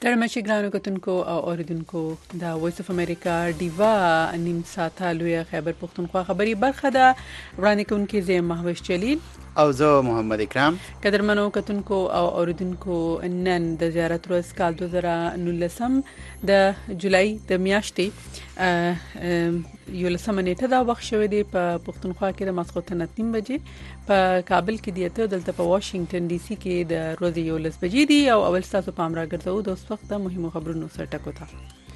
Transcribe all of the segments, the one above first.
ستړي مشي ګرانو کتونکو او اوریدونکو د وایس اف امریکا ډیوا نیم ساعته لوی خیبر پختونخوا خبري برخه ده وړاندې کوونکې زه مهوش جلیل او زه محمد اکرام. قدرمنو کتونکو او اوریدونکو نن د زیارت ورځ کال 2019 د جولای د میاشتې یولسمه نیټه دا وخت شوی دی په پختونخوا کې د ماسخوتن 3 بجې، په کابل کې دی ته دلته په واشنگټن ډي سي کې د ورځې 11 بجې دی او اول تاسو په امر راګرځو د اوس وخت د مهمو خبرونو سره ټکو ته.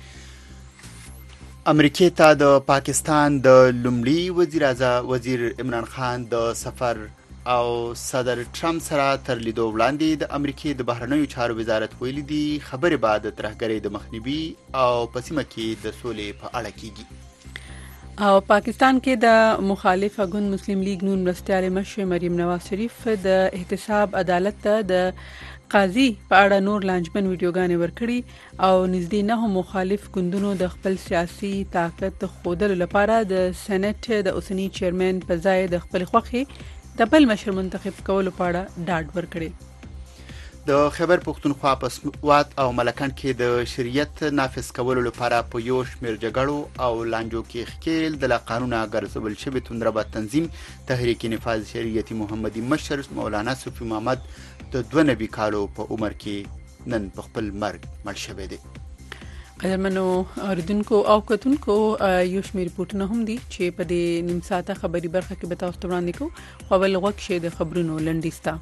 امریکای ته د پاکستان د لومړي وزیر عمران خان د سفر او صدر ټرمپ سره تر لیدو وړاندې د امریکای د بهرنیو چارو وزارت ویلي دي خبرې بعد ترهګرۍ د مخنیوي او په سیمه کې د سولې په اړه کیږي. او پاکستان کې د مخالف ګوند مسلم لیگ نون مرستیال مشر مریم نواز شریف د احتساب عدالت ته د قاضي په اړه نور لانجمن ویډیوګانې ورکړي او نږدې نه مخالف ګوندونو د خپل سیاسي طاقت خودلو لپاره د سېنات د اوسنی چیرمن په ځای د خپل خوخي د بل مشر منتخب کولو په اړه ډاډ ورکړي. د خیبر پختونخوا په سوات او ملکند کې د شریعت نافذ کولو لپاره په یو شمېر جګړو او لانجو کې ښکیل د قانونه ګرځول شوی توندربه تنظیم تحریک نفاذ شریعت محمدي مشر مولانا صوفي محمد د 92 کالو په عمر کې نن په خپل مرګ مړ شوی دی. قدرمنو اوریدونکو او کتونکو یو شمېر ریپورتونه هم دي چې په دې نیم ساعته خبري برخه کې به تاسو ته وړاندې کوو. خو بل وخت شه د خبرونو لنډیستا.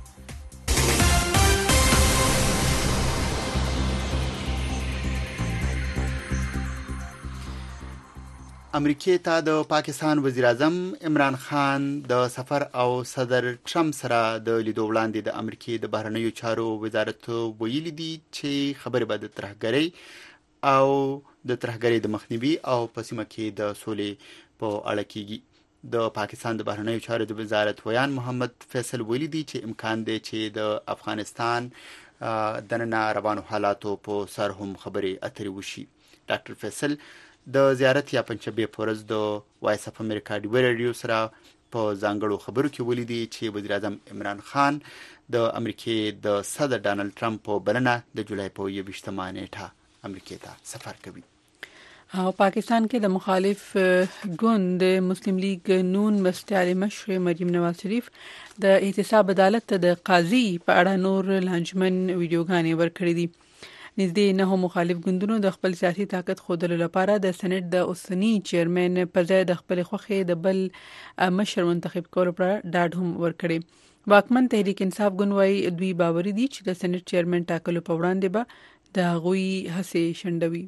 امریکای ته د پاکستان وزیر اعظم عمران خان د سفر او صدر ټرمپ سره د لیدو وړاندې د امریکای د بهرنیو چارو وزارت ویلي دي چې خبرې به د ترهګرۍ او د ترهګرۍ د مخنیوي او په سیمه کې د سولې په اړه کیږي. د پاکستان د بهرنیو چارو د وزارت ویان محمد فیصل ویلي دي چې امکان دی چې د افغانستان د نن روانو حالاتو په سر هم خبرې اترې وشي. ډاکټر فیصل د زیارت یا پنځبه پورز د وایس اف امریکا ډیو رادیو سره په ځانګړو خبرو کې ویلي دي چې وزیر اعظم عمران خان د امریکای د صدر ډانلډ ټرمپ په بلنه د جولای په 28مه نیټه امریکای ته سفر کوي. او پاکستان کې د مخالف ګوند مسلم لیگ نون مرستیال مشر مریم نواز شریف د احتساب عدالت ته د قاضي په اړه نور لانجمن ویډیوګانې ورکړې دي. نږدې نه مخالف ګوندونو د خپل سیاسي طاقت خودلو لپاره د سېنات د اوسنی چیرمن په ځای د خپل خوخي د بل مشر منتخب کولو پر ډاډ هم ورکړي. واکمن تحریک انصاف ګوند وايي دوی باوري دي چې د سېنات چیرمن ټاکلو په وړاندې به د غوي هڅې شندوي.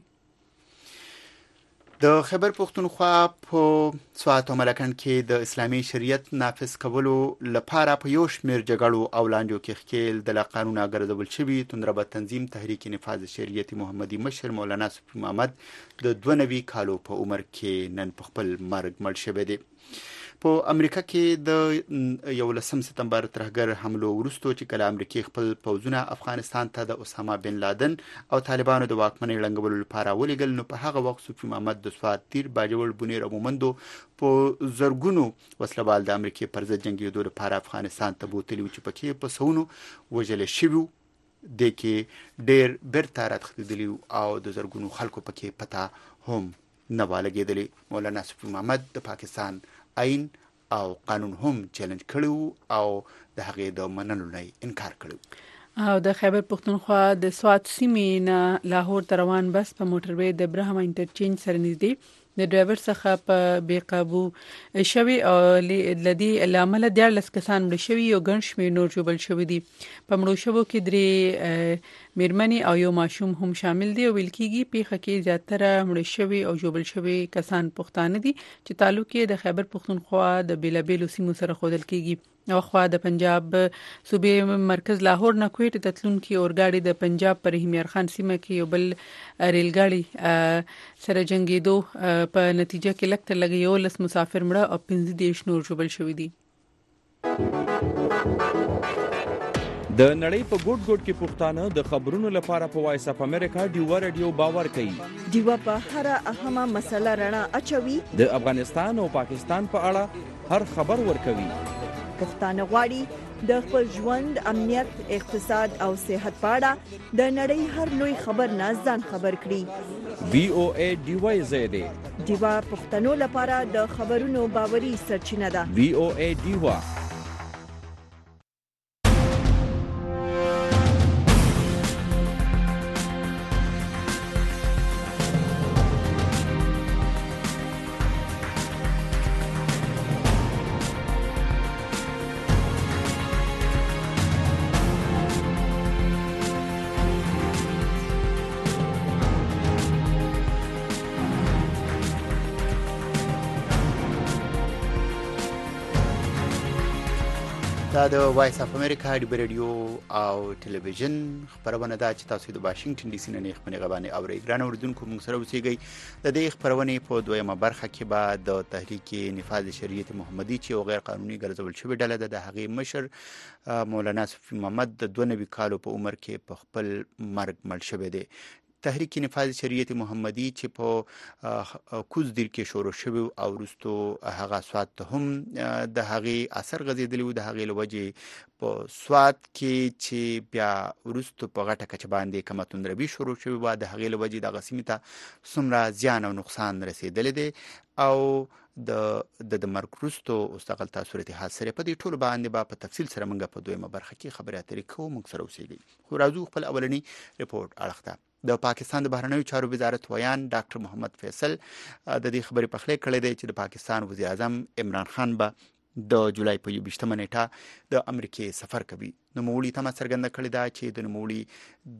د خیبر پختونخوا په سوات او ملکند کې د اسلامي شریعت نافذ کولو لپاره په یو شمېر جګړو او لانجو کې ښکیل د قانونه ګرځول شوی توندربه تنظیم تحریک نفاذ شریعت محمدي مشر مولانا صوفي محمد د 92 کالو په عمر کې نن په خپل مرګ مړ شوی دی. په امریکا کې د 11 سپتمبر ترهګر حملو وروسته چې کله امریکای خپل پوځونه افغانستان ته د اسامه بن لادن او طالبانو د واکمنۍ لنګولو لپاره ولېږل، نو په هغه وخت صوفي محمد د سوات تیر باجوړ بنیر او مومندو په زرګونو وسلوال د امریکای پر ضد جنگیدو لپاره افغانستان ته بوتلی چې پکې په سونو وژل شوی د کې ډېر بیرته راتښتېدلی او د زرګونو خلکو پکې پتا هم نه والګېدلی. مولانا صوفي محمد د پاکستان آئین او قانون هم چیلنج کړو او د هغې د منلو نه انکار کړو. او د خیبر پختونخوا د سوات سیمې نه لاهور ته روان بس په موټروي د برهما انټرچینج سره نږدې د ډرایور څخه په بیقابو شوی او لدی لامل 14 کسان مړ شوی او ګڼ شمېر نور ژوبل شوی دي. په مړو شوو کې 3 میرمنې او یو ماشوم هم شامل دي او ویل کېږي پیښه کې زیاتره مړ شوی او ژوبل شوی کسان پښتانه دي چې تعلق یې د خیبر پختونخوا د بیلابېلو سیمو سره خودل کېږي. او خو د پنجاب صوبې مرکز لاهور نه کوټ ته تلونکي اورګاډي د پنجاب پر همیار خان سیمه کې یو بل ریلګاډي سره جنگیدو په نتیجه کې لکه لګي 11 مسافر مړه او 15 نور ژوبل شوی دي. د نړۍ په ګوټ ګوټ کې پښتانه د خبرونو لپاره په وایس اف امریکا ډیو رادیو باور کوي. ډیو په هر اهمه مسله رڼا اچوي. د افغانستان او پاکستان په اړه هر خبر ورکوي. پښتانه غواړي د خپل ژوند، امنیت، اقتصاد او صحت په اړه د نړۍ هر لوی خبر نه ځان خبر کړي. VOA ډیوا زیاده ډیوا پښتنو لپاره د خبرونو باوري سرچینه ده. VOA ډیوا. دا د وایس اف امریکا د رادیو او ټلویزیون خبرونه ده چې تاسو د واشنگټن ډي سي نه خبرونه غوانه اوري. ګران اوردونکو موږ سره اوسېږئ. د دې خبرونه په دویمه برخه کې به د تحریک نفاذ شریعت محمدي چې غیر قانوني ګرځول شوی ډله ده، د هغې مشر مولانا صفي محمد د 92 کالو په عمر کې په خپل مرګ مړ شوی دی. تحریک نفاذ شریعت محمدي چې په کوزدیر کې شروع شوی او وروستو هغه سواد ته هم د هغې اثر غځېدلی و. د هغې له وجې په سواد کې چې بیا وروستو په غټه کچه باندې کومه توندروي شروع شوې وه، د هغې له وجې دغه سیمې ته څومره زیان او نقصان رسېدلی دی او د مرګ وروستو اوس دغلته صورتحال سره په دې ټولو باندې به په تفصیل سره موږ په دویمه برخه کې خبرې اترې کوو. موږ سره اوسېږئ. خو راځو خپل اولني رپورټ اړخ ته. د پاکستان د بهرنیو چارو وزارت ویان ډاکټر محمد فیصل د دې خبرې پخلی کړی دی چې د پاکستان وزیر اعظم عمران خان به د جولای په 28 نیټه د امریکې سفر کوي. نوموړي تمه څرګنده کړې ده چې د نوموړي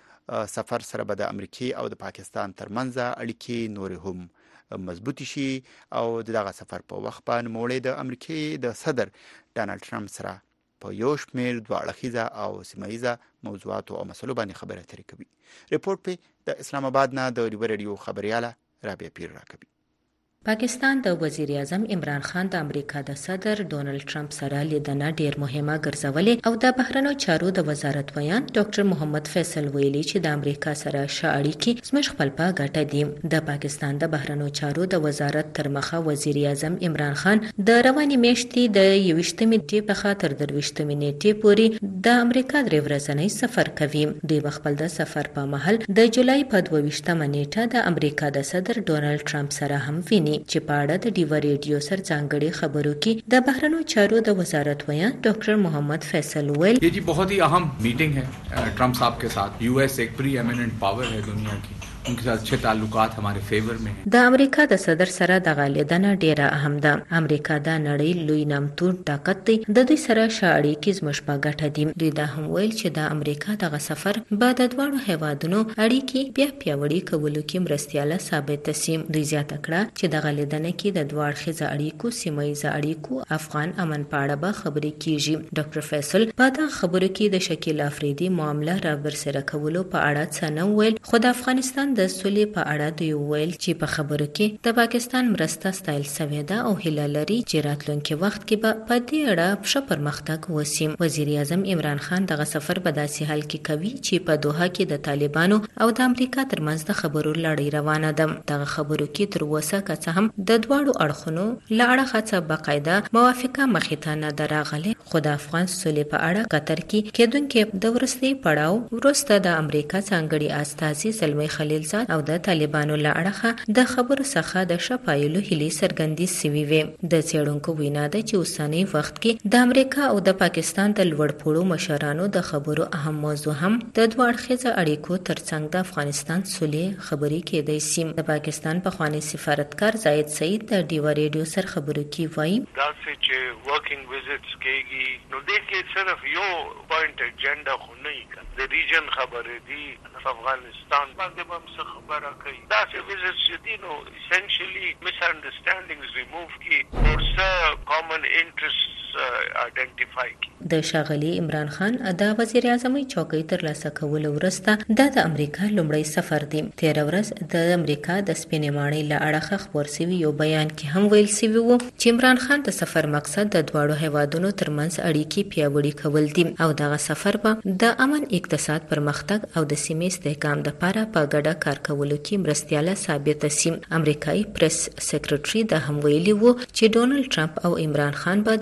د سفر سره به د امریکې او د پاکستان ترمنځ اړیکې نورې هم مضبوطی شي او دغه سفر په وخت په نوموړي د امریکې د صدر ډانلډ ټرمپ سره په یو شمېر دوه اړخیزه او سیمه ییزه موضوعاتو او مسلو باندې خبرې اترې کوي. رپورټ په د اسلام آباد نه د رادیو خبرياله رابعه پیر راکوي. پاکستان د وزیر اعظم عمران خان د امریکا د صدر ډونلډ ټرمپ سره لیدنه ډیر مهمه ګرځولې او د بهرنیو چارو د وزارت ویان ډاکټر محمد فیصل ویلي چې د امریکا سره ښه اړیکې زموږ خپل په ګټه دي. د پاکستان د بهرنیو چارو د وزارت تر مخه وزیر اعظم عمران خان د رواني میاشتې د 28 نیټې څخه تر 23 نیټې پورې د امریکا درې ورځنی سفر کوي. دوی خپل د سفر په مهال د جولای په 22 نیټه د امریکا د صدر ډونلډ ټرمپ سره هم ویني چې په اړه د ډیوا ریډیو سر ځانګړي خبرو کې د بهرنیو چارو د وزارت ویان ډاکټر محمد فیصل ویل یہ جی بہت ہی اہم میٹنگ ہے ٹرمپ صاحب کے ساتھ. یو ایس ایک پری ایمیننٹ پاور ہے دنیا کی، ان کے ساتھ اچھے تعلقات ہمارے فیور میں ہیں. د امریکا د صدر سره د غالیدنه ډیره اهم ده. امریکا د نړۍ لوی نامتو طاقت دی. د دوی سره شاړي کې زموږ په ګټه دي. دوی دا هم ویل چې د امریکا دغه سفر به د دواړو هیوادونو اړیکې بیا پیاوړي کولو کې مرستياله ثابت شي. دوی زیاته کړه چې د غالیدنه کې د دوه اړخیزه اړیکو، سیمه ییزه اړیکو، افغان امن په اړه به خبرې کیږي. ډاکټر فیصل په دا خبرو کې د شکیل افریدي معامله را برسره کولو په اړه څه نه ویل، خو د افغانستان د سولې په اړه دوی ویل چې په خبرو کې د پاکستان مرسته ستایل شوې ده او هیله لري چې راتلونکي وخت کې به په دې اړه ښه پرمختګ وشي. وزیر اعظم عمران خان دغه سفر په داسې حال کې کوي چې په دوحه کې د طالبانو او د امریکا ترمنځ د خبرو لړۍ روانه ده. دغه خبرو کې تر اوسه که څه هم د دواړو اړخونو له اړخه څخه باقاعده موافقه مخې ته نه ده راغلې، خو د افغان سولې په اړه قطر کې کېدونکې د وروستي پړاو وروسته د امریکا ځانګړي استازي زلمی خلیلزاد او د طالبانو له اړخه د خبرو څخه د شپایلو هلي سرګندې سوي وي. د څېړونکو وینا ده چې اوسنی وخت کې د امریکا او د پاکستان د لوړپوړو مشرانو د خبرو اهم موضوع هم د دوه اړخیزه اړیکو ترڅنګ د افغانستان سولې خبرې کېدای شي. د پاکستان پخوانی سفارتکار زاهد سعید د ډیوا ریډیو سر خبرو کې وایي دا چې ورکینګ وزټس کېږي نو دې کې صرف یو پوینټ اجنډا خو نه وي، د ریجن خبرې دي، افغانستان باندې هم څه خبره کوي. دا چې وزټس دي نو essentially misunderstandings remove کی اور سه common interests identify کی. د ښاغلي عمران خان د وزیر اعظمۍ چوکۍ ترلاسه کولو وروسته د امریکا لومړی سفر دی. تېره ورځ د امریکا د سپینې ماڼۍ له اړخه خپور سوي یو بیان کې هم ویل سوي وو چې عمران خان د سفر مقصد د دواړو هیوادونو ترمنځ اړیکې پیاوړي کول دي او دغه سفر به د امن، اقتصاد، پرمختګ او د سیمې استحکام لپاره په ګډه کار کولو کې مرستياله ثابت شي. امریکایي پریس سکرټري د هم ویلي وو چې ډونلډ ټرمپ او عمران خان به د تراګ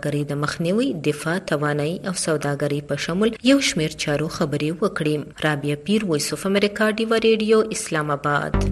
سوداګرۍ د مخنیوي، دفاع، توانایي او سوداګرۍ په شمول یو شمېر چارو خبرې وکړې. رابعه پیر، وایس اف امریکا، ډیوا ریډیو، اسلام آباد.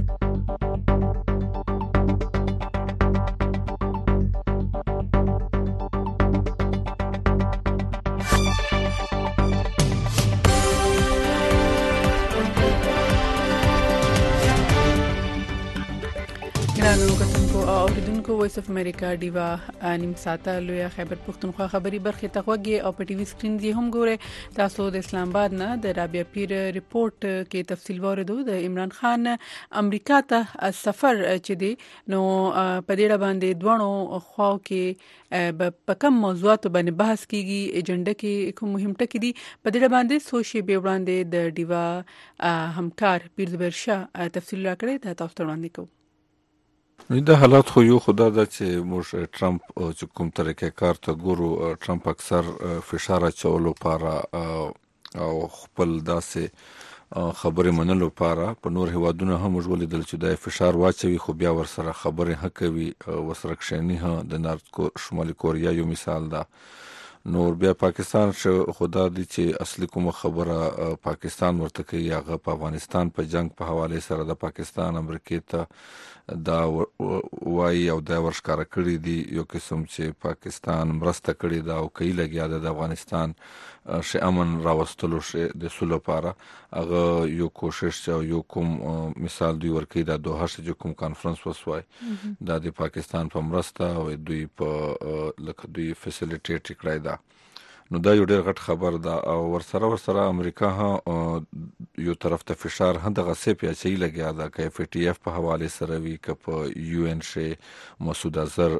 اوریدونکو وایس اف امریکا ډیوا نیم ساعته لوی خیبر پختونخوا خبری برخه تغوږی او په ټي وي سکرین دی هم ګوره. تاسو د اسلام آباد نه د رابعه پیر ریپورت کې تفصیل واردو. د عمران خان امریکا ته سفر چې دی نو په دې باندې دوه خواو کې په کوم موضوعات باندې بحث کیږي، ایجنډا کې کوم مهم ټکي دي، په دې باندې سوشي به وړاندې د ډیوا همکار پیر زبیر شاه تفصیل راکړي. دا تاسو ته وړاندې کوم. دا حالات خو یو خدا ده چې موږ ټرمپ چې کوم طریقې کار ته ګورو، ټرمپ اکثر فشار اچولو لپاره او خپل داسې خبرې منلو لپاره په نور هیوادونو هم موږ ولیدل چې دا فشار واچوي، خو بیا ورسره خبرې هم کوي، ورسره کښېني هم. د شمالي کوریا یو مثال ده. نور بیا پاکستان خدا دی چې اصلي کومه خبره پاکستان ورته کوي، هغه په افغانستان په جنگ په حواله سره د پاکستان امریکای ته دا وایي او دا ورښکاره کړي دي یو قسم چې پاکستان مرسته کړې ده او کوي لګیا ده د افغانستان شي امن راوستلو شي د سولې لپاره. هغه یو کوشش او یو کوم مثال دوی ورکوي د دوحه چې کوم کانفرنس وسوای دا د پاکستان په مرسته او دوی په لکه دوی فیسیلیټیټ کړی ده. نو دا یو ډېر غټ خبر ده او ورسره امریکا ها یو طرف ته فشار هم د غصب یا چي لګیا ده که اف ټي اف په حواله سره وی که په یو ان شي مسعود اظهر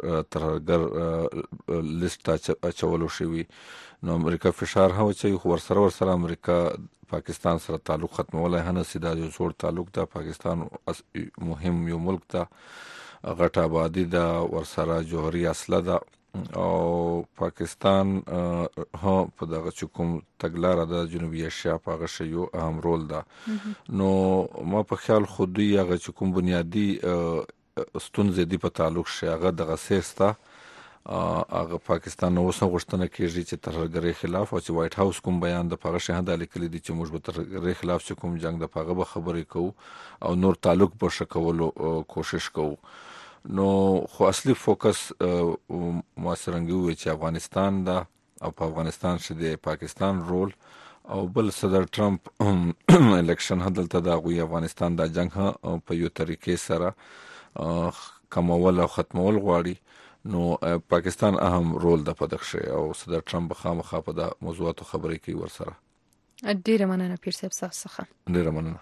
ترګر لیست اچولو شوی. نو امریکا فشار هم چې ورسره امریکا پاکستان سره تعلق ختمولای هنه سیدا یو زوړ تعلق ده. پاکستان مهم یو ملک ده، غټ آبادی ده، ورسره جوهري اصله ده او پاکستان ها په دغه کوم تګلاره د جنوبي ایشیا په هغه شی یو اهم رول ده. نو ما په خیال خودی هغه کوم بنیادی ستونزې دی په تعلق شي هغه دغه سیستا هغه پاکستان نو اوس غوښتنه کوي چې ترهګرۍ خلاف او چې وایټ هاوس کوم بیان د پاغه شهدا لیکلي دي چې موږ به ترهګرۍ خلاف کوم جنگ د پاغه به خبرې کوو او نور تعلق به شکولو کوشش کوو. نو خو اصلي فوکس ما سرنګي وي چې افغانستان دا او په افغانستان چې د پاکستان رول او بل صدر ټرمپ الیکشن هدلته دا غوي افغانستان دا جنگ په یو طریقې سره کمول او ختمول غواړي. نو پاکستان اهم رول د پدخشه او صدر ټرمپ خامخا په دا موضوعاتو خبرې کوي ورسره. ډیره مننه پیر صاحب څخه. ډیره مننه.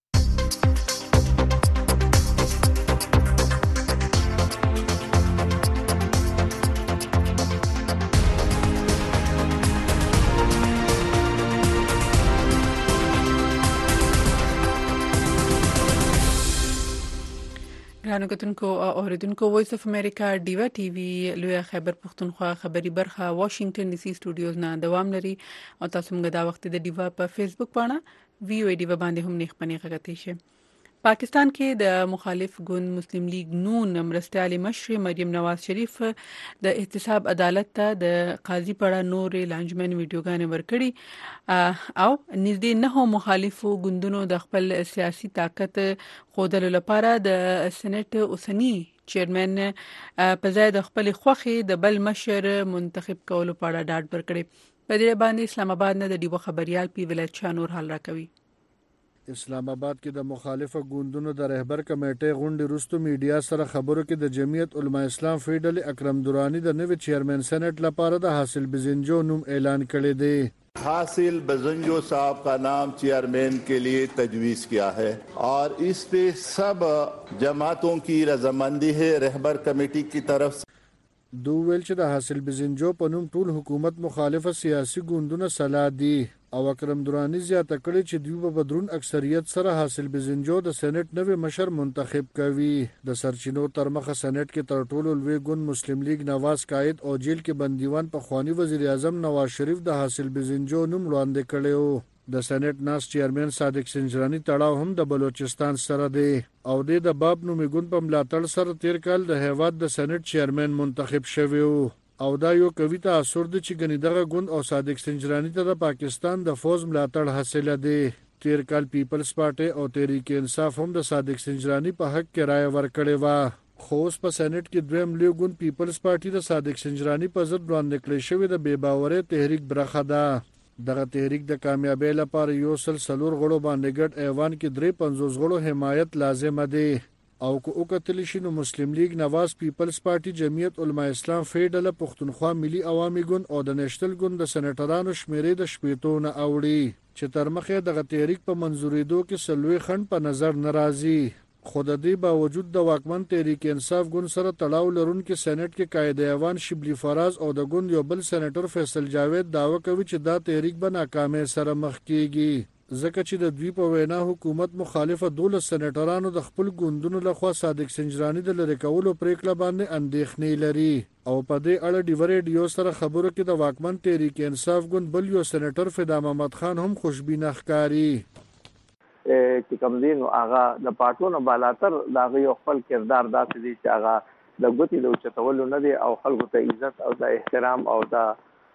ګرانو کتونکو اوریدونکو وایس اف امریکا ډیوا ټي وي لوی خیبر پختونخوا خبری برخه واشنگټن ډي سي سټوډیوز نه دوام لري او تاسو موږ دا وخت د ډیوا په فیسبوک باندې وی او ډیوا باندې هم نه خپنی غږتی شي. پاکستان کې د مخالف ګوند مسلم لیگ نون مرستيالي مشر مریم نواز شریف د احتساب عدالت ته د قاضي پړه نور لانجمن ویډیوګانې ورکړي او نږدې نه مخالفو ګوندونو د خپل سیاسي طاقت خودلو لپاره د سېنات اوسنی چیرمن په ځای د خپل خوخي د بل مشر منتخب کولو په اړه ډاډ ورکړي. په دې باندې اسلام آباد نه د ډیوه خبريال پی ویل چانور حل راکوي. اسلام آباد کې د مخالفه ګوندونو د رهبر کمیټې غونډې وروسته میډیا سره خبرو کې د جمعیت علماء اسلام فیډل اکرم درانی د نوې چیرمن سېنات لپاره د حاصل بزنجو نوم اعلان کړی دی. حاصل بزنجو صاحب کا نام چیئرمین کے لیے تجویز کیا ہے اور اس پہ سب جماعتوں کی رضامندی ہے رہبر کمیٹی کی طرف سے. دو ویل چې د حاصل بزنجو په نوم ټول حکومت مخالفه سیاسي ګوندونه سلا دي او اکرم درانی زیاته کړی چې دوی په بدرون اکثریت سره حاصل بزنجو د سېنات نوې مشر منتخب کوي. د سرچینو تر مخه سېنات کې تر ټولو لوی ګوند مسلم لیگ نواز قائد او جیل کې بندیوان په خوانی وزیر اعظم نواز شریف د حاصل بزنجو نوم وړاندې کړو. د سېنات ناس چیرمن صادق سنجرانی تړاو هم د بلوچستان سره دی او د باب نومي ګوند په ملاتړ سره تیر کال د هیواد د سېنات چیرمن منتخب شوی او دا یو قوي تاثر دی چې ګنې دغه ګوند او صادق سنجرانی ته د پاکستان د فوز ملاتړ حاصله دی. تیر کال پیپلز پارټي او تحریک انصاف هم د صادق سنجرانی په حق کې رائے ورکړې و، خو اوس په سېنات کې دویم لوی ګوند پیپلز پارټي د صادق سنجرانی په ضد وړاندې کړی شوی د بې باورۍ تحریک برخه ده. دغه تحریک د کامیابی لپاره یو سل سلور غړو باندې ګډ ایوان کې 53 غړو حمایت لازم دی. او که وکتل شي نو مسلم لیگ نواز پیپلز پارټي جمعیت علماء اسلام فیډل پښتونخوا ملي عوامي ګوند او د نېشنل ګوند د سېنیټرانو شمیرې د شپېتو نه اوړي چې تر مخه دغه تحریک په منځورېدو کې سلوي خند په نظر ناراضي. خو د دې باوجود د واکمن تحریک انصاف ګوند سره تړاو لرونکي سېنات کې قائد ایوان شبلی فراز او د ګوند یو بل سېنیټر فیصل جاوید داوا کوي چې دا تحریک به ناکامۍ سره مخ کیږي، ځکه چې د دوی په وینا حکومت مخالفه 12 سېنیټرانو د خپل ګوندونو لخوا صادق سنجرانی د لری کولو پریکړه باندې اندېښنې لري. او په دې اړه ډیو ریډیو سره خبرو کې د واکمن تحریک انصاف ګوند بل یو سېنیټر فدا محمد خان هم خوشبینه ښکاري چې کمزین هغه د پاټونو بالاتر دغه یو خپل کردار داسې دی چې هغه د ګوتی د چتولو نه دی او خلکو ته عزت او د احترام او د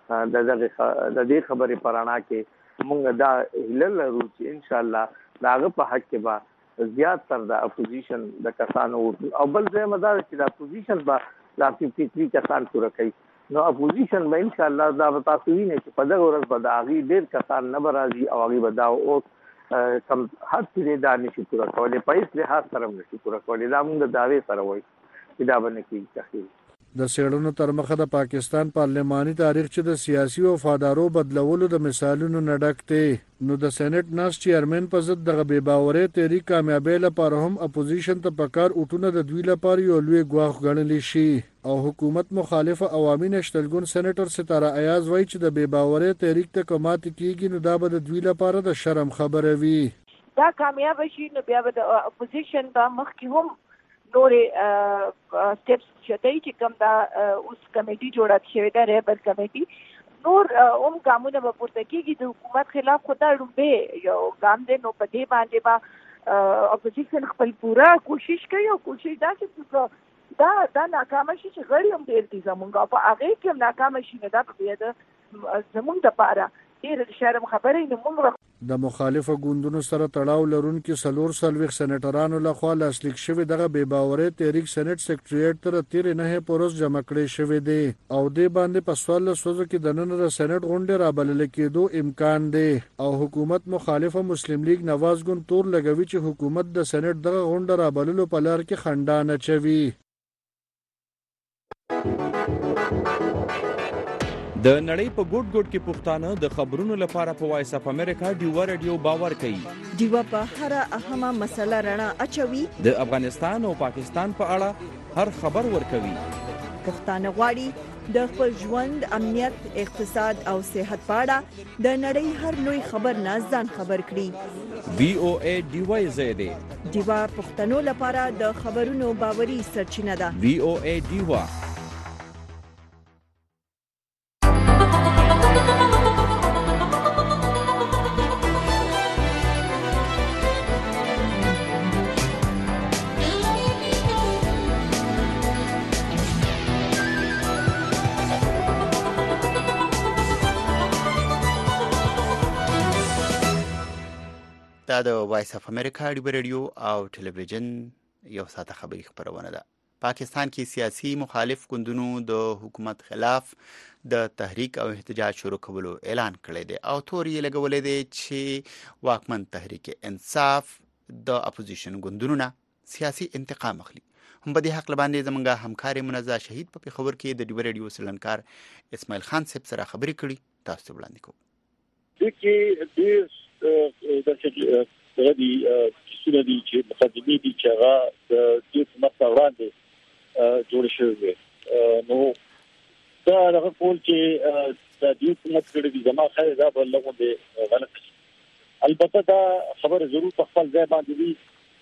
دې خبرې پرانا کې مونږ دا هیله لرو چې ان شاء الله داغه په حق کې به زیات تر د اپوزیشن د کسانو او بل ځای مدار چې د اپوزیشن به لا 53 کسان پوره کوي نو اپوزیشن به ان شاء الله دا تاسو وینئ چې په دغه ورځ به د هغې ډېر کسان نه به راځي او هغې به دا اوس کم هر څه دا نشي پوره کولی، په هېڅ لحاظ سره هم نشي پوره کولی. دا مونږ د دعوې سره وایي چې دا به نه کېږي تخیل. د سیړنو تر مخه د پاکستان پارلماني تاریخ چې د سیاسي وفادارو بدلولو د مثالونو نه ډک دی، نو د سېنات ناست چیرمن په ضد دغه بې باورۍ تحریک کامیابۍ لپاره هم اپوزیشن ته پکار اوټونه د دوی لپاره یو لوی ګواښ ګڼلی شي. او حکومت مخالفه عوامي نېشنل ګوند سېنیټر ستاره ایاز وایي چې د بې باورۍ تحریک ته که ماتې کېږي نو دا به د دوی لپاره د شرم خبره وي. دا کامیاب شي نو بیا به د اپوزیشن په مخکې هم نورې سټیپس شته چې کوم دا اوس کمیټي جوړه شوې ده ریبل کمیټي نور ګامونه به پورته کېږي د حکومت خلاف. خو دا لومبې یو ګام دی نو په دې باندې به اپوزیشن خپل پوره کوشش کوي او کوشش داسې دا ناکامه شي چې غړي هم ډېر دي زمونږ او په هغې کې هم ناکامه شي نو دا به بیا د زمونږ دپاره ډېر شرم خبرې نو موږ د مخالفه ګوندونو سره تړاو لرونکي 44 سېنیټرانو لخوا لاسلیک شوی دغه بې باورۍ تحریک سېنات سیکریټریټ تر 13 پورس جمع کړی شوی دی او دې باندې په 14 ورځو کې د نن د سېنات غونډې رابلل کېدو امکان دی. او حکومت مخالفه مسلم لیگ نواز ګوند تور لګوي چې حکومت د سېنات دغه غونډه رابللو په لار کې خنډانه چوي. د نړۍ په ګوټ ګوټ کې پښتانه د خبرونو لپاره په وایس اف امریکا ډیوا رادیو باور کوي. ډیوا په هر اهمه مسله رڼا اچوي، د افغانستان او پاکستان په اړه هر خبر ورکوي. پښتانه غواړي د خپل ژوند، امنیت، اقتصاد او صحت په اړه د نړۍ هر لوی خبر نه ځان خبر کړي. VOA ډیوا زیاده ډیوا پښتنو لپاره د خبرونو باوري سرچینه ده. VOA ډیوا دا د وایس اف امریکا ډیو رادیو او ټلویزیون یو ساعته خبری خبرونه ده. پاکستان کې سیاسي مخالف ګوندونو د حکومت خلاف د تحریک او احتجاج شروع کولو اعلان کړی دی او تور یې لګولې دی چې واکمن تحریک انصاف د اپوزیشن ګوندونو نه سیاسي انتقام اخلي. هم په دې حق باندې زمونږ همکار منزه شهید په خبر کې د ډیو رادیو سلنکار اسماعیل خان صاحب سره خبرې کړي، تاسو ته وړاندې کوم. دغه دي څه دي چې مقدمې دي چې هغه د دې حکومت وړاندې جوړ شوی دی. نو دا هغه کول چې د دې حکومت کړي دي زما خیر دا بل لغوندې غلط. البته دا خبره ضرور په خپل ځای باندې دي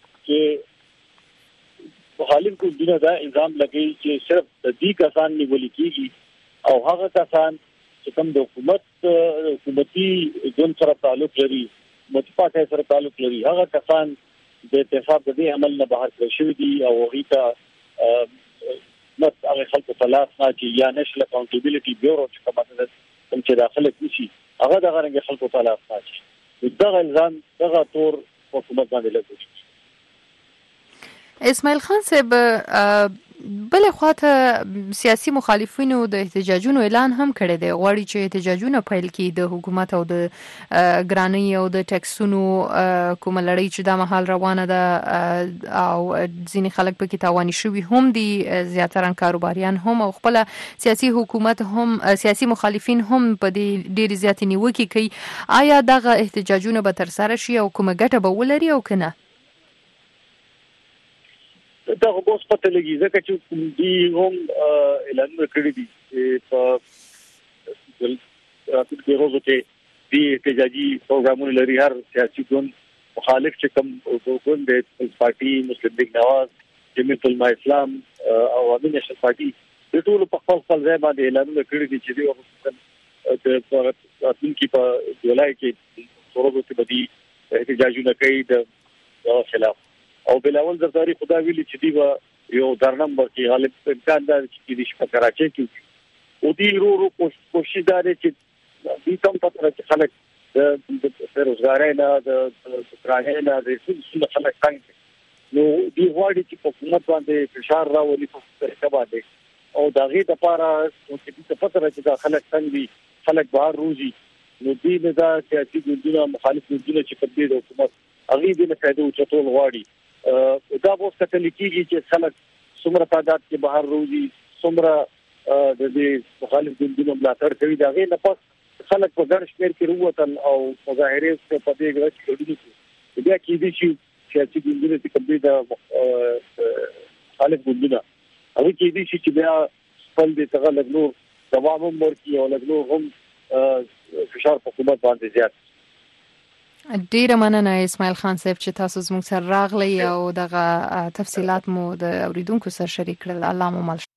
چې مخالف ګوندونه دا الزام لګوي چې صرف د دې کسان نیول کېږي او هغه کسان چې کوم د حکومتي ګوند سره تعلق لري، متفاقه سره تعلق لري، هغه کسان د اتفاق د دې عمل نه بهر کړی شوی دي او هغه ته حکومت هغه خلکو په لاس نه چې یا نشل اکاونټیبিলিټي بیورو چې کومه ده چې داخله کیږي هغه د غرنګ خلکو په لاس نه چې دغه الزام دغه تور حکومت باندې لګوي. اسماعیل خان صاحب بل خواته سیاسي مخالفینو د احتجاجونو اعلان هم کړی دی، غواړي چې احتجاجونه پیل کړي د حکومت او د ګرانۍ او د ټکسونو کومه لړۍ چې دا مهال روانه ده او ځینې خلک پکې تاواني شوي هم دي، زیاتره کاروباریان هم او خپل سیاسي حکومت هم سیاسي مخالفین هم په دې ډېر زیات نیوکې کوي. آیا دغه احتجاجونه به ترسره شي او کومه ګټه به ولري او کنه؟ دا اوس پته لګي ځکه چې دوی هم اعلان کړی دی په راتلونکي ورځو کې د احتجاجي پروګرامونو لري. هر سیاسي ګوند مخالف چې کوم ګوند د پارټي مسلم لیگ نواز جمعیت العلماء اسلام او عوامي نېشنل پارټي د ټول په خپل ځای باندې اعلان کړی دی چې دوی د راتلونکي په جولای کې ورځو کې بدی احتجاجونه کوي د خلاف او بلاول زرداری خدا ویلي چې دی یو درنم ورکی غالب امکان دا چې د شپه کراچۍ کې او دی رو کوشش دا چې د کوم پاتره چې خلک د روزګارۍ نه د کرایې نه د څه خلک څنګه نو دی غواړي چې حکومت باندې فشار راولي په طریقه باندې او دا غي د لپاره چې د پاتره چې د خلک څنګه خلک بهر روزي نو دی نه دا سیاسي ګوندونه مخالف ګوندونه چې په دې حکومت هغه دې نه فائدو چتول غواړي. دا به ستل کېږي چې خلک څومره تعداد کې بهر روزي څومره د دې مخالف ګوندونو ملاتړ کوي دا غي نه پس خلک په ګڼ شمېر کې وروتل او مظاهره په دې غږ کې ګډون بیا کې دي چې سیاسي ګوندونه چې کوم د مخالف ګوندونه هغه کې دي چې بیا خپل د څنګه لګنو دوام ورکړي او لګنو هم فشار په حکومت باندې زیات. ډیره مننه اسماعیل خان صاحب چې تاسو زموږ سره راغلی او دغه تفصيلات مو د اوریدونکو سره شریک کړل. الله مو مل.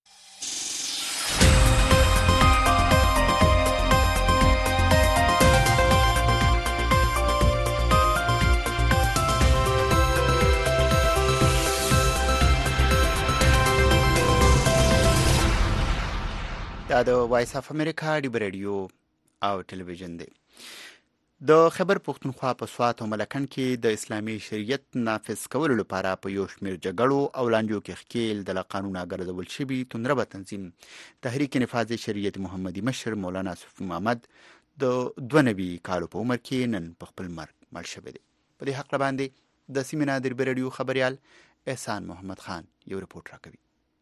دا د وایس اف امریکا ډیب رادیو او ټلویزیون دی. د خیبر پښتونخوا په سوات او ملکنډ کې د اسلامي شریعت نافذ کولو لپاره په یو شمېر جګړو او لانجو کې ښکیل د قانون ګرځول شوي توندربه تنظیم تحریک نفاذ شریعت محمدي مشر مولانا صوفي محمد د 92 کالو په عمر کې نن په خپل مرګ مړ شوی دی. په دې حق باندې د سیمه نادر رادیو خبريال احسان محمد خان یو رپورټ راکوي.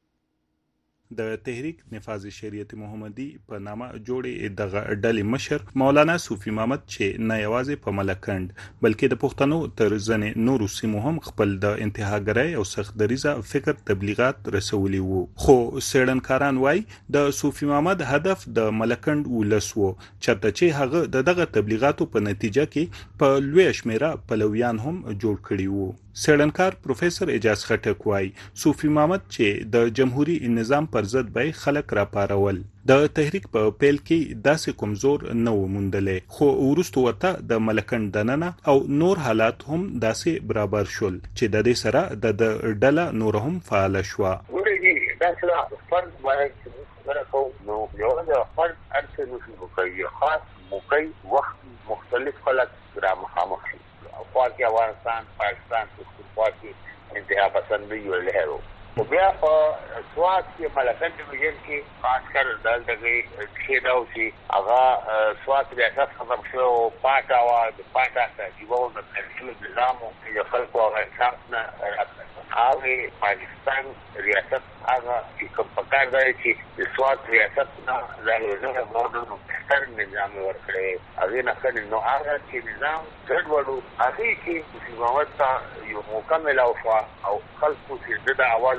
د تحریک نفاذ شریعت محمدي په نامه جوړې دغه ډلې مشر مولانا صوفي محمد چې نه یوازې په ملکنډ بلکې د پښتنو تر ځنې نورو سیمو هم خپل د انتهاګرۍ او سخت دریزه فکر تبلیغات رسولي وو. خو سیړنکاران وای د صوفي محمد هدف د ملکنډ ولس وو چرته چې هغه دغه تبلیغاتو په نتیجه کې په لوی شمیره پلویان هم جوړ کړي وو. سیړنکار پروفیسور اجاز خټک وای صوفي محمد چې د جمهوریت نظام پر ضد به خلک را پارول د تحریک په پیل کې داسې کمزور نه وموندلې خو ورستو ورته د ملکنډ دننه او نور حالات هم داسې برابر شول چې د دې سره د ډله نور هم فعال شو. ورګي دا سره فرض باندې ورکو نو یو د فرض ارسلو شو کوي خاص موقعي وخت مختلف خلک را مخامخ شي خواهی افغانستان پاکستان خواهی انتها پسندی و لهرو و بیا په سوات کې ملکنډ ډیویژن کې خاص کر دلته کېداو چې هغه سوات ریاست ختم شو او پاټا وا د پاټا څخه دیوو د تنظیم نظام او د خلکو افغانستان نه هغه پاکستان ریاست هغه چې په کار دی چې د سوات ریاست نه له موډرن ستر نظام ورکړي هغه نه کړي نو هغه چې نظام ګډوډو هغه کې چې موږ یو مکمل او خلکو چې د اواز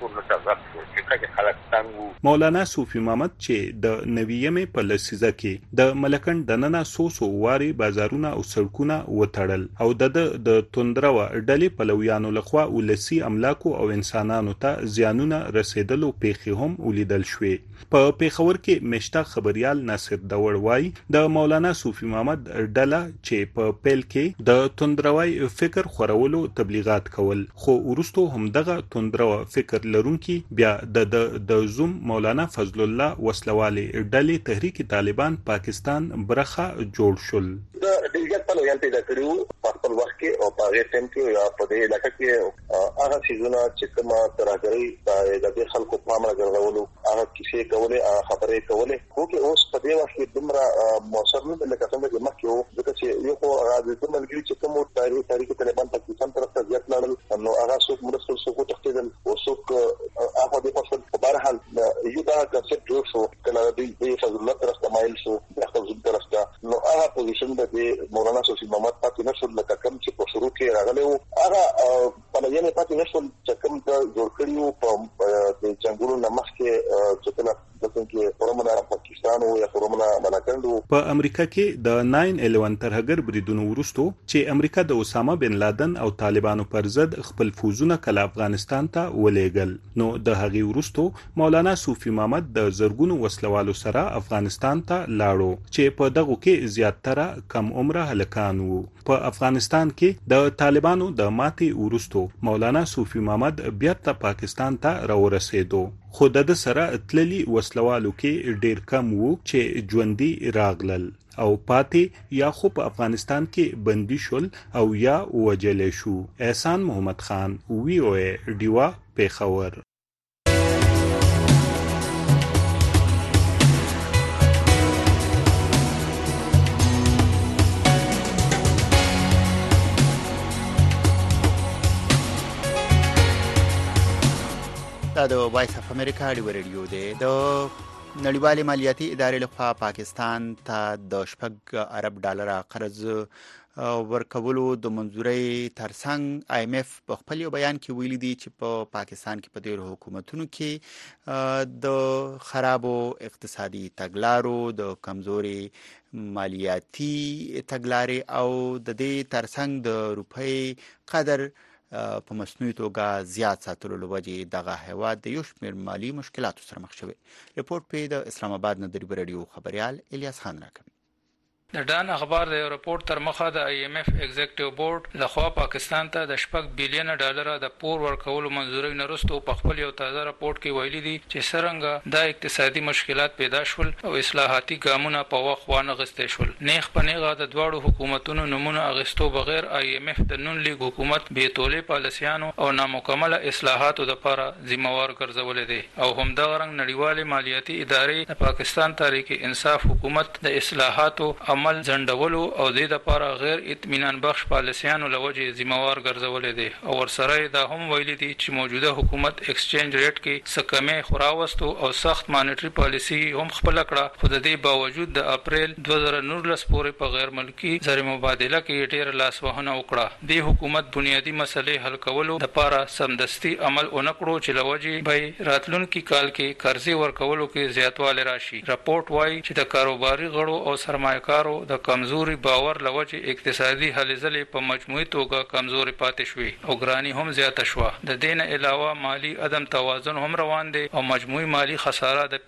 مولانا صوفي محمد چې د 90مې په لسیزه کې د ملکنډ دننه سوسو واري بازارونه او سړکونه وټړل او د توندرو ډلې پلویانو لخوا ولسی املاکو او انسانانو ته زیانونه رسیدلو پیښې هم ولیدل شوې. په پیښور کې مشتا خبريال ناصر داور وای د مولانا صوفي محمد ډله چې په پیل کې د توندروي فکر خورولو تبلیغات کول. خو ورستو همدغه توندرو فکر لرونکي بیا د زوم مولانا فضل الله وسلوالي ډلې تحریک طالبان پاکستان برخه جوړ شول. د ډیجیټل په لور پیدا کړو په خپل وخت کې او په هغه ټیم کې یا په دې علاقې کې هغه سيزونه چې کومه ترګری د خلکو پام راغلو هغه کیسې کولې خبرې کولې خو کې اوس په دې وخت کې دومره موثر نه لکه څنګه چې مخکې وو ځکه چې یو خو هغه د ملګری چې کوم تاریخ طالبان پاکستان طرف ته ځات لاړل نو هغه څوک مرسل څوک تختیدل او څوک هغه د فصل په بهر حال یو دا کنسپټ جوړ شو کله د فضل الله طرف ته مایل شو د خپل طرف ته نو هغه پوزیشن د مولانا صوفي محمد پاتې نشو لکه کوم چې په شروع کې راغلی وو هغه په لږه پاتې نشو چې کوم د جوړ کړیو په د جنگونو نمخ کې چې کله د پرمنه پاکستان او یا پرمنه ملکندو په امریکا کې د 9/11 ترهګر بریدونو ورستو چې امریکا د اسامه بن لادن او طالبانو پر ضد خپل فوزونه کله افغانستان ته ولېګل نو د هغې ورستو مولانا صوفي محمد د زرګونو وسلوالو سره افغانستان ته لاړو چې په دغه کې زیاتره کم عمره هلکان وو. په افغانستان کې د طالبانو د ماتې ورستو مولانا صوفي محمد بیرته پاکستان ته راورسېدو خو د سره تللی وسلوالو کې ډیر کم وو چې ژوندۍ راغلل او پاتې یا خو په افغانستان کې بندي شول او یا وجل شو. احسان محمد خان VOA ډیوا پیښور. دا د وایس اف امریکا ډیو ریډیو دی. د نړیوالې مالیاتي ادارې لخوا پاکستان ته د 6 ارب ډالر قرض ورکولو د منځوري ترڅنګ IMF په خپل بیان کې ویلي دي چې په پاکستان کې په ډیرو حکومتونو کې د خرابو اقتصادي تګلارو د کمزوري مالیاتي تګلارې او د دې ترڅنګ د روپۍ قدر په مصنوعي توګه زیات ساتلو لوجې دغه هیواد د یو شمېر مالی مشکلاتو سره مخ شوی. رپورت په د اسلام آباد نه د رادیو خبريال الیاس خان راکوي. د ډان اخبار د رپورت تر مخه د IMF ایگزیکټیو بورډ لخوا پاکستان ته د 6 بلین ډالر د پور ورکولو منځوري نرستو په خپل یو تازه رپورت کې ویلي دي چې څرنګه د اقتصادي مشکلات پیدا شول او اصلاحاتي ګامونه په وخت وانه غستې شول. نیغ په نیغه د دواړو حکومتونو نمونه اغستو بغیر IMF د نون لیگ حکومت به تولې پالیسیانو او نامکمل اصلاحاتو لپاره ذمہوار ګرځولې دي او همدغه رنګ نړیوالې مالیاتي ادارې د پاکستان تحریک انصاف حکومت د اصلاحاتو عمل ځندولو او د لپاره غیر اطمینان بخش پالیسیانو لوجې ذمہوار ګرځولې دي او ورسره دا هم ویلي دي چې موجوده حکومت ایکسچینج ریټ کې سکمې خوراوستو او سخت مانیټری پالیسی هم خپل کړه خو د دې باوجود د اپریل 2019 پورې په غیر ملکی زر مبادله کې ډیر لاسوهنه وکړه. د حکومت بنیادی مسلې حل کولو لپاره سمدستي عمل ونکړو چې لوجې به راتلونکي کال کې قرضې ورکولو کې زیاتوالی راشي. رپورت وايي چې د کاروباري غړو او سرمایه‌کارو د کمزوري باور لوجې اقتصادي هلې ځلې په مجموعي توګه کمزوري پاتې شوې او ګرانی هم زیاته شوه. د دې نه علاوه مالی عدم توازن هم روان دی او مجموعي مالی خساره د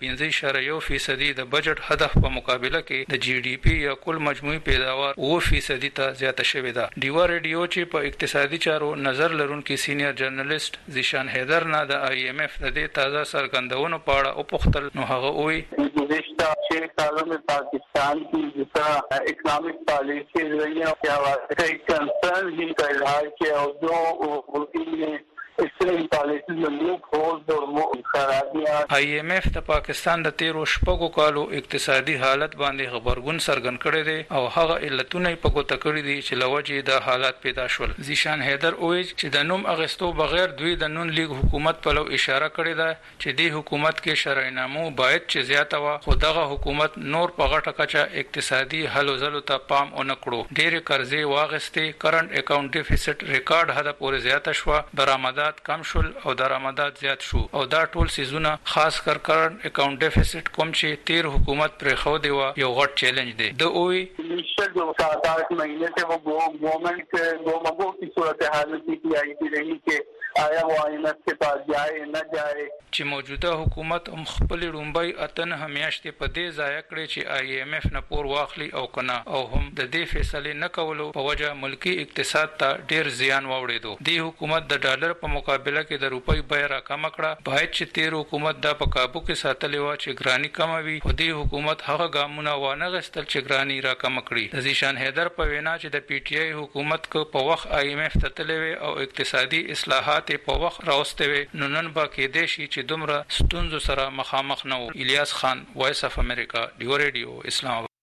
15.1% د بجټ هدف په مقابله کې د GDP یا کل مجموعي پیداوار 9% ته زیاته شوې ده. ډیوا ریډیو چې په اقتصادي چارو نظر لرونکي سینیئر جرنالست زیشان حیدر نه د IMF د دې تازه سرګندونو په اړه وپوښتل نو هغه وایي گزشتہ 6 سالوں میں پاکستان کی جس طرح اکنامک پالیسیز رہی ہیں کیا کئی کنسرن جن کا اظہار کیا اور جو ملکی میں اس طرح پالیسیز میں لوپ ہولز اور خرابیاں. IMF د پاکستان د 13 کالو اقتصادي حالت باندې خبرګون څرګند کړی دی او هغه علتونه په ګوته کړی دي چې لوجې د حالات پیدا شول. زیشان حیدر وایي چې د نوم اغستو بغیر دوی د نون لیگ حکومت په لو اشاره کړې ده چې د حکومت کې شرعینامو باید چې زیاته و خو دغه حکومت نور په غټه کچه اقتصادي حل زلو ته پام ونکړو. ډېر قرضې واغستې، کرنٹ اکاؤنٹ ډیفیسټ ریکارډ حد پورې زیاته شو، درآمدات کم شول او درآمدات زیات شو او دا ټول سيزونه خاص کر کرنٹ اکاؤنٹ ڈیفیسٹ کوم چې 13 حکومت پر خو دی یو غټ چیلنج دی. د اوئی انیشل جو 7-8 مہینے سے وہ گورنمنٹ گومگو کی صورتحال میں PTI کی رہی کہ آیا وہ IMF کے پاس جائے نه جائے. چې موجوده حکومت هم خپل رومبای اتنه همیاشتې په دې ځای کړی چې IMF نه پور واخلي او کنه او هم د دې فیصله نه کولو په وجه ملکی اقتصاد ته ډیر زیان واوړېدو. د حکومت د ډالر په مقابله کې د روپۍ بیه راکمه کړه. باید چې تیر حکومت دا په کابو کې ساتلې و چې ګرانی کم وي. خو د حکومت هغه ګامونه وانه غستل چې ګرانی راکمه کړي. د ذیشان حیدر په وینا چې د PTI حکومت کو په وخت IMF ته تلوي او اقتصادي اصلاحات په وخت راوستي نو نن با کې د شي چې دومره ستونزو سره مخامخ نه وو. الیاس خان، وایس اف امریکا، ډیو ریډیو، اسلام آباد.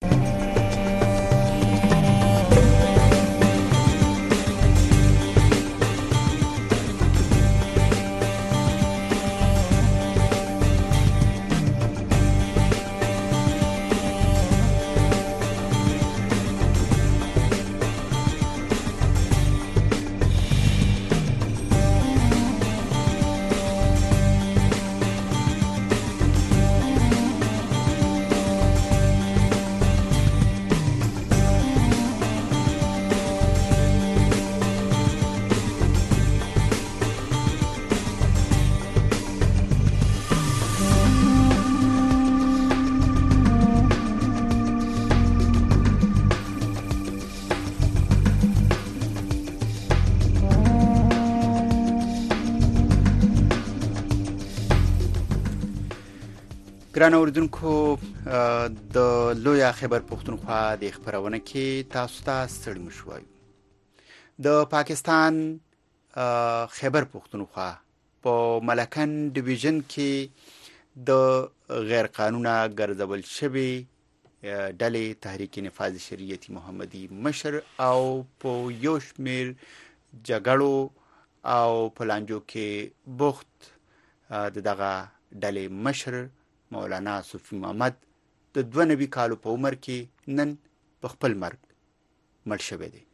ګران اوردونکو، د لویا خیبر پښتونخوا د خبرونه کې تاسو ته ستړي مشوي. د پاکستان خیبر پښتونخوا په ملکن ډیویژن کې د غیر قانونه ګرځول شوی ډلې تحریک نفاذ شریعت محمدي مشر او په یو شمیر جګړو او پلانجو کې بوخت دغه ډلې مشر مولانا صوفي محمد د 92 کالو په عمر کې نن په خپل مرګ مړ شوی دی.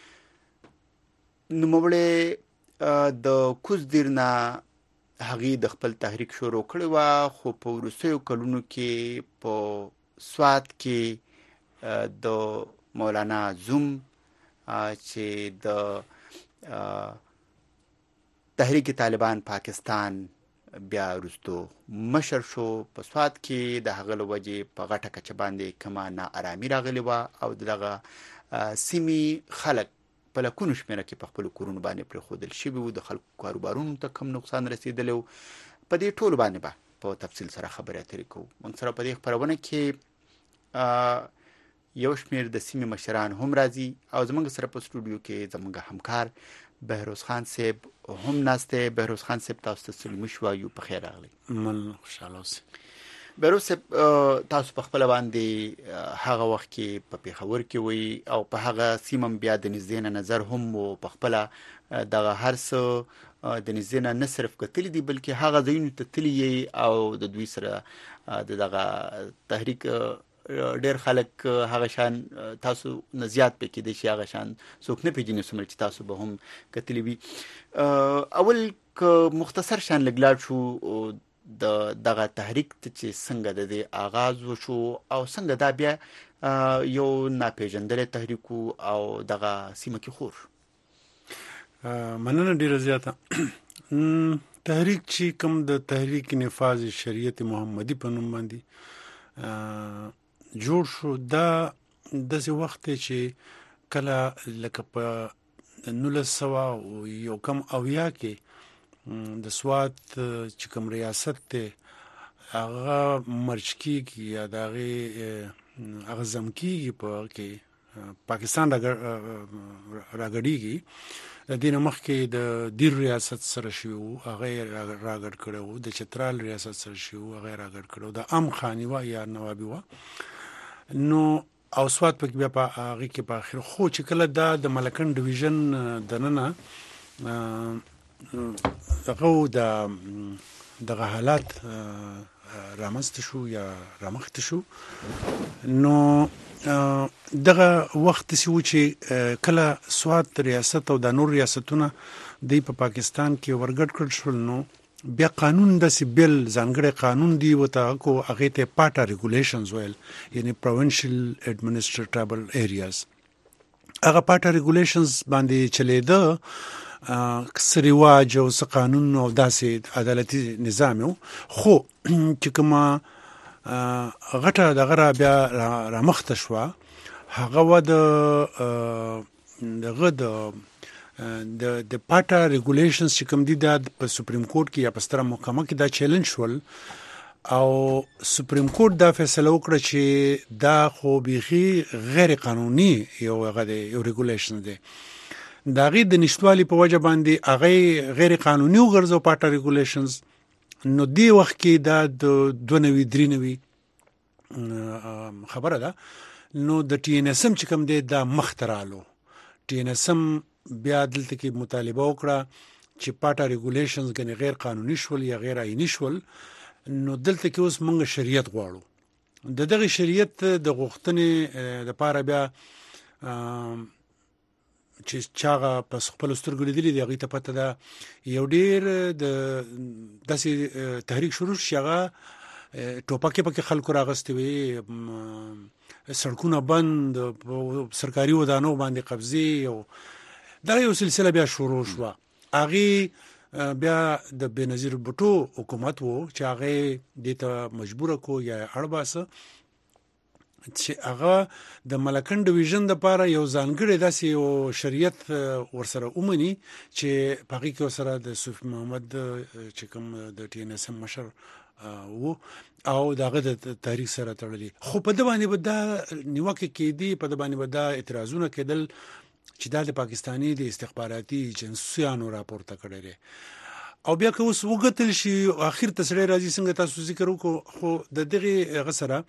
نوموړی د کوز دیرنا هغې د خپل تحریک شروع کړی و، خو په وروستیو کلونو کې په سوات کې د مولانا زوم چې د تحریک طالبان پاکستان بیا وروستو مشر شو، په سوات کې د هغه له وجې په غټه کچه باندې کومه ناارامي راغلې وه او دغه سیمې خلک په لکونو شمېره کې په خپلو کورونو باندې پرېښودل شوي وو. د خلکو کاروبارونو ته کم نقصان رسېدلی وو. په دې ټولو باندې به په تفصیل سره خبرې اترې کوو. موږ سره په دې خپرونه کې یو شمېر د سیمې مشران هم راځي او زموږ سره په سټوډیو کې زموږ همکار بهروز خان صاحب هم ناسته. بهروز خان صاحب تاسو ته ستړي مو شوایو، په خیر راغلی. من خوشاله اوسئ. بهروز صاحب، تاسو په خپل باندې هغه وخت کې په پیښور کې وي او په هغه سیمه بیا د نږدې نظر هم او په خپل دغه هر څه د نږدې نه صرف کتلی دي بلکې هغه ځایونو ته تللی او د دوی سره دغه تحریک ډېر خلک هغه شان تاسو نه زیات پکې دي چې هغه شان څوک نه پیژني څومره چې تاسو به هم کتلی وي. اول که مختصر شان لګلاړ شو دغه تحریک چې څنګه د دې آغاز وشو او څنګه دا بیا یو ناپېژندل تحریک او دغه سیمه کې خور. مننه ډیره زیاته. تحریک چې کوم د تحریک نفاذ شریعت محمدي په نوم باندې جوړ شو، دا داسې وخت چې کله لکه په 1900 یو کم اویا کې د سوات چې کوم ریاست ته هغه مرچ کیږي یا هغه زم کیږي په کې پاکستان راګړیږي. د دې مخکې د دیر ریاست سره شو، هغه راګړ کړو، د چترال ریاست سره شو، هغه راګړ کړو، د ام خانی و یا نوابی و نو او سوات په بیا په هغه کې په اخر خو چې کله دا د ملکن ډیویژن دننه دغه حالات رامست شو یا رامخت شو، نو دغه وخت سی و چې کله سوات ریاست او د نور ریاستونه د پاکستان کې ورګډ کړل شول، نو بیا قانون د سیبل ځانګړی قانون دی وته کو هغه ته پاټا ریګولیشنز ویل، یعنی پروینشل ایڈمنسټریټیبل ایریاز. هغه پاټا ریګولیشنز باندې چلیده رواج او قانون او داسې عدالتي نظام خو چې کومه غټه دغه بیا را مخته شوه هغه و دغه د پاټا ریګولیشنز چې کوم دي د په سپریم کورټ کې یا په ستره محکمه کې دا چیلنج شول او سپریم کورټ دا فیصله وکړه چې دا خو بيخي غیر قانوني یو ریګولیشن دی دا غي د نشټوالي په وجه باندې هغه غیر قانوني وګرځو پاټا ریګولیشنز نو دی وخت کې دا د 2093 خبره ده نو د ټي ان اس ام چې کوم دی دا مخترالو ټي ان اس ام بیا دلته کې مطالبه وکړه چې پاټا ریګولیشنز غني غیر قانوني شول یا غیر آئینی شول نو دلته کې اوس موږ شریعت غواړو د دغه شریعت د غوښتنې لپاره بیا چې چاغه پس خپل سترګې لیدلې دی هغه ته پته ده یو ډیر د داسې تحریک شروع شغه ټوپکې پکې خلکو راغستې وي سړکونه بند سرکاري ودانو باندې قبضه او دا یو سلسله بیا شروع شو هغه بیا د بنظیر بوټو حکومت وو چې هغه د ته مجبور کو یا اړباسه چې هغه د ملکن ډیویژن د پاره یو ځانګړی داسې یو شریعت ورسره اومني چې پاګه کې سره د صوفي محمد چې کوم د ټي ان اس ام مشر وو او داغه د تاریخ سره تړلي خو په د باندې بدا نیوکه کې دی په د باندې بدا اعتراضونه کېدل چې د پاکستاني د استخباراتي ایجنسیانو راپورته کړی او بیا که اوس وګتل شي اخر تسړی راځي څنګه تاسو ذکر وکړو خو د دغه غسره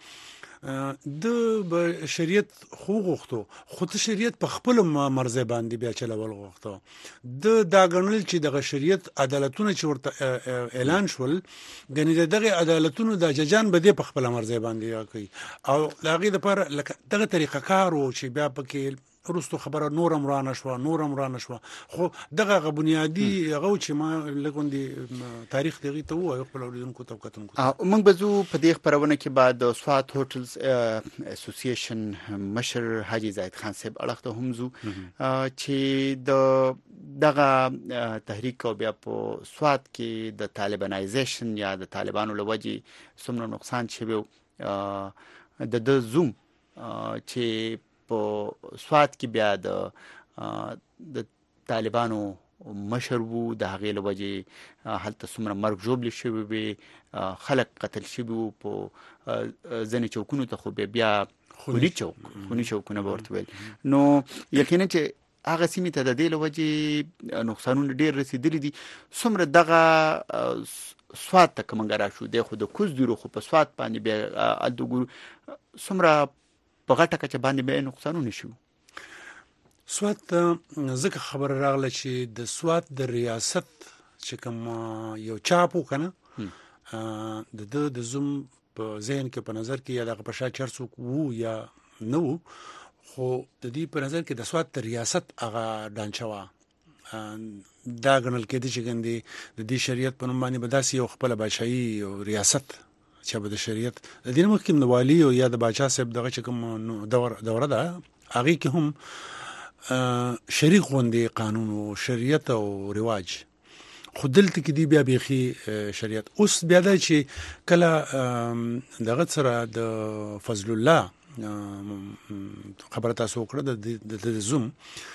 د شریعت خو غوښتو خو ته شریعت په خپل مرزه باندې بیا چلول غوښتو د دا غنل چې دغه شریعت عدالتونه چې ورته اعلان شول غني دغه عدالتونو د ججان بده په خپل مرزه باندې کوي او لاغي د پر دغه طریقه کار او چې بیا پکې ورستو خبره نورم رانه شو خو دغه بنیادی هغه چې ما لګوندي تاریخ دغه ته وایو خپل اوریدونکو ته کتونکو موږ بزو په دې خبرونه کې بعد سوات هوټلز اسوسییشن مشر حاجی زاید خان صاحب اړخته همزو چې دغه تحریک او بیا په سوات کې د طالبانایزیشن یا د طالبانو لوجي څومره نقصان شوی د زوم چې په سوات کې بیا د طالبانو مشر وو د هغې له وجې هلته څومره مرګ ژوبلې شوي وي خلک قتل شوي وو په ځینې چوکونو ته خو بیا خوني چوکونه به ورته ویل نو یقینا چې هغه سیمې ته د دې له وجې نقصانونه ډېر رسېدلي دي څومره دغه سوات ته که موږ راشو دی خو د کوز دیرو خو په سوات باندې بیا هلته ګورو څومره په غټه کچه باندې به نقصانونه شو سوات ځکه خبر راغله چې د سوات د ریاست چې کوم یو چاپو کنه د زوم په ذهن کې په نظر کې یا د پښا چرڅوک وو یا نو خو د دې په نظر کې د سوات د ریاست هغه ډانچوا دا غنل کې د چګندې د دې شریعت په نوم باندې بداسي یو خپل بادشاہي او ریاست چې به د شریعت د دین محکم د والی او یا د بادشاہ صاحب دغه چې کوم دوره ده هغه کې هم شریک غوندي قانون او شریعت او رواج خو دلته کې دی بیا بيخي شریعت اوس بیا د چې کله دغه سره د فضل الله خبره تاسو وکړه د زوم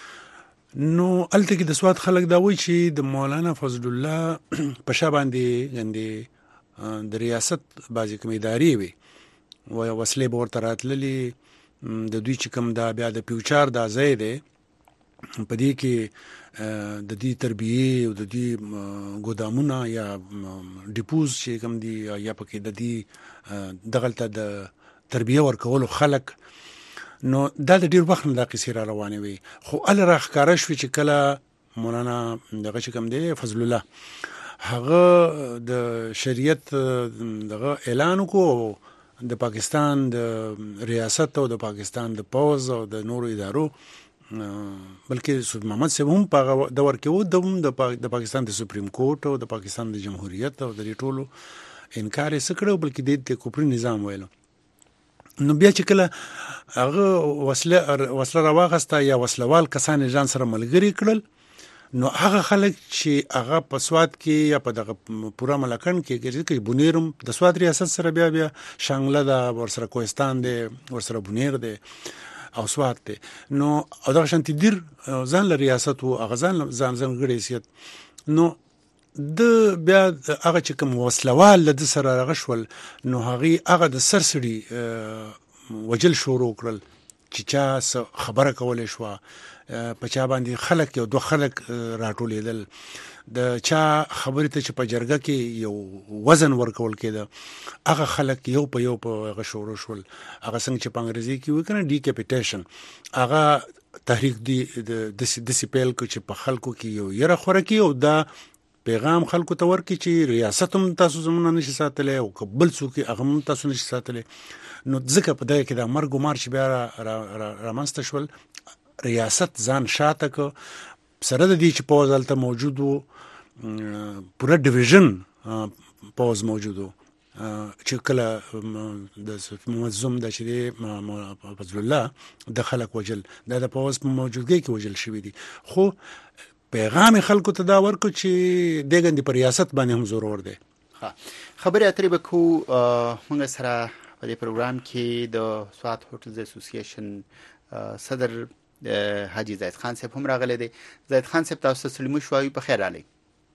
نو الته کې د سواد خلک دا وایي چې د مولانا فضل الله په شا باندې غندي د ریاست بازی کوم ادارې وي و وسلې به ورته راتللي د دوی چې کوم دا بیا د فیوچر دا ځای دی په دې کې د دې تربیه او د دې ګودامونه یا ډیپوز چې کوم دي یا پکې د دې دغلطه د تربیه ورکول خلک نو دا د ډیر وخت نه د قصې را روانه وي خو ال راخکاره شو چې کله مولانا دغه چې کوم دی فضل الله هغه د شریعت دغه اعلان کو د پاکستان د ریاست او د پاکستان د پوز او د نورو ادارو بلکې سید محمد صاحب هم په دور کې وو د پاکستان د سپریم کورټ او د پاکستان د جمهوریت او د ټولو انکار یې سکړو بلکې د کوپری نظام ویلو نو بیا چې کله هغه وسله راواغسته یا وسلوال کسان ځان سره ملګری کړل نو هغه خلک چې هغه په سواد کې یا په دغه پورا ملکن کې ګرځي بونیرم د سواد ریاست سره بیا شانګله دا ورسره کوهستان دی ورسره بونیر دی او سواد دی نو او دغه شانتي دیر ځان له ریاست او هغه ځان غړي سیت نو د بیا هغه چې کوم وسلوال د سره رغشول نو هغه د سرسړي وجل شروع کړل چې چا خبره کولې شو په چا باندې خلک یو دوه خلک راټولېدل د چا خبرې ته چې په جرګه کې یو وزن ورکول کېده هغه خلک یو په هغه شروع شول هغه څنګه چې په انګریزي کې وایي کنه ډیکاپیټیشن هغه تحریک دی د سپیل کو چې په خلکو کې یو یره خوره کې او دا پیغام خلکو ته ورکړي چې ریاست هم تاسو زمونه نشي ساتلی او قبل څوک هغه هم تاسو نشي ساتلی نو ځکه په دغه کې د مرګ مار چې بیا رامنځته شول ریاست ځان شاته کو سره د دې چې پوز الته موجود وو پورا ډیویژن پوز موجود وو چې کله د منظم د چې فضل الله د خلک وجل د پوز په موجودګۍ کې وجل شوی دي خو پیغام خلکو ته دا ورکو چې دغه د ریاست باندې هم زور ور دي خبرې اترې وکړو موږ سره په دې پروګرام کې د سوات هوټلز اسوسییشن صدر حاجی زید خان صاحب هم راغلی دی زید خان صاحب تاسو سلام شوي په خیر علي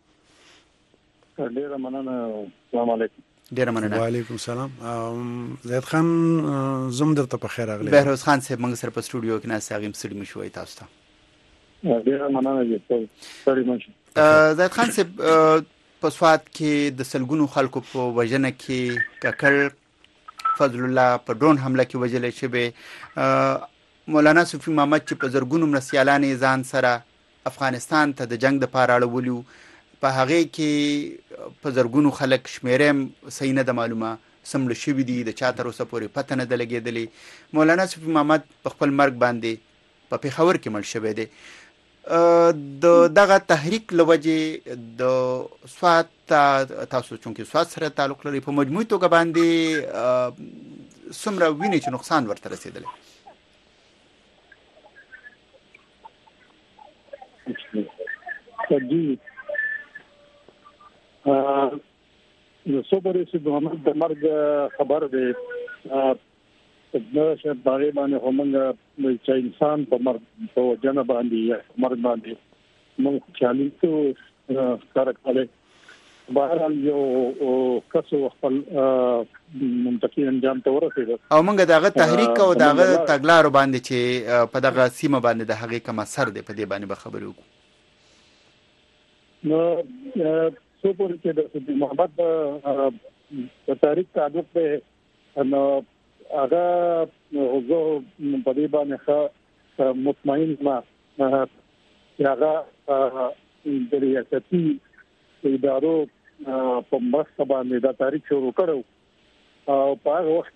ډیر مننه السلام علیکم ډیر مننه وعلیکم السلام زید خان زم درته په خیر راغلی بهروز خان صاحب موږ سره په سټوډیو کې ناس هغه سلام شوي تاسو ته ډیر مننه جی زید خان صاحب په سوات کې د سلګونو خلکو په وژنه کې ککړ فضل الله په ډرون حمله کې وژل شوی مولانا صوفي محمد چې په زرګونو مرسیالانې ځان سره افغانستان ته د جنگ د پاره اړولیو په هغه کې په زرګونو خلک شمیرې صحیح نه د معلومه سمړ شوی دي د چا تر اوسه پورې پته نه د لګېدلې مولانا صوفي محمد په خپل مرګ باندې په پیښور کې مړ شوی دی د دغه تحریک لوجه د سوات تاسو چونکه سوات سره تعلق لري په مجموعي توګه باندې څومره ویني چې نقصان ورته رسیدلی جی نو صبر چې محمد د مرګ خبر دی نو چې باغې باندې همغه چې انسان په مرګ په جنب باندې یا مرګ باندې موږ چالي ته کار کوي بهرحال یو کسو خپل منطقي انجام ته ورسېد او موږ دغه تحریک او دغه تګلارو باندې چې په دغه سیمه باندې د هغې کوم اثر دی په دې باندې به خبرې وکړو نو څو پورې چې د محمد په تاریخ تعلق به نو هغه زه په دې باندې مطمئن ما چې هغه د ریاستي ادارو په مرسته باندې دا تاریخ شروع کړو او په هغه وخت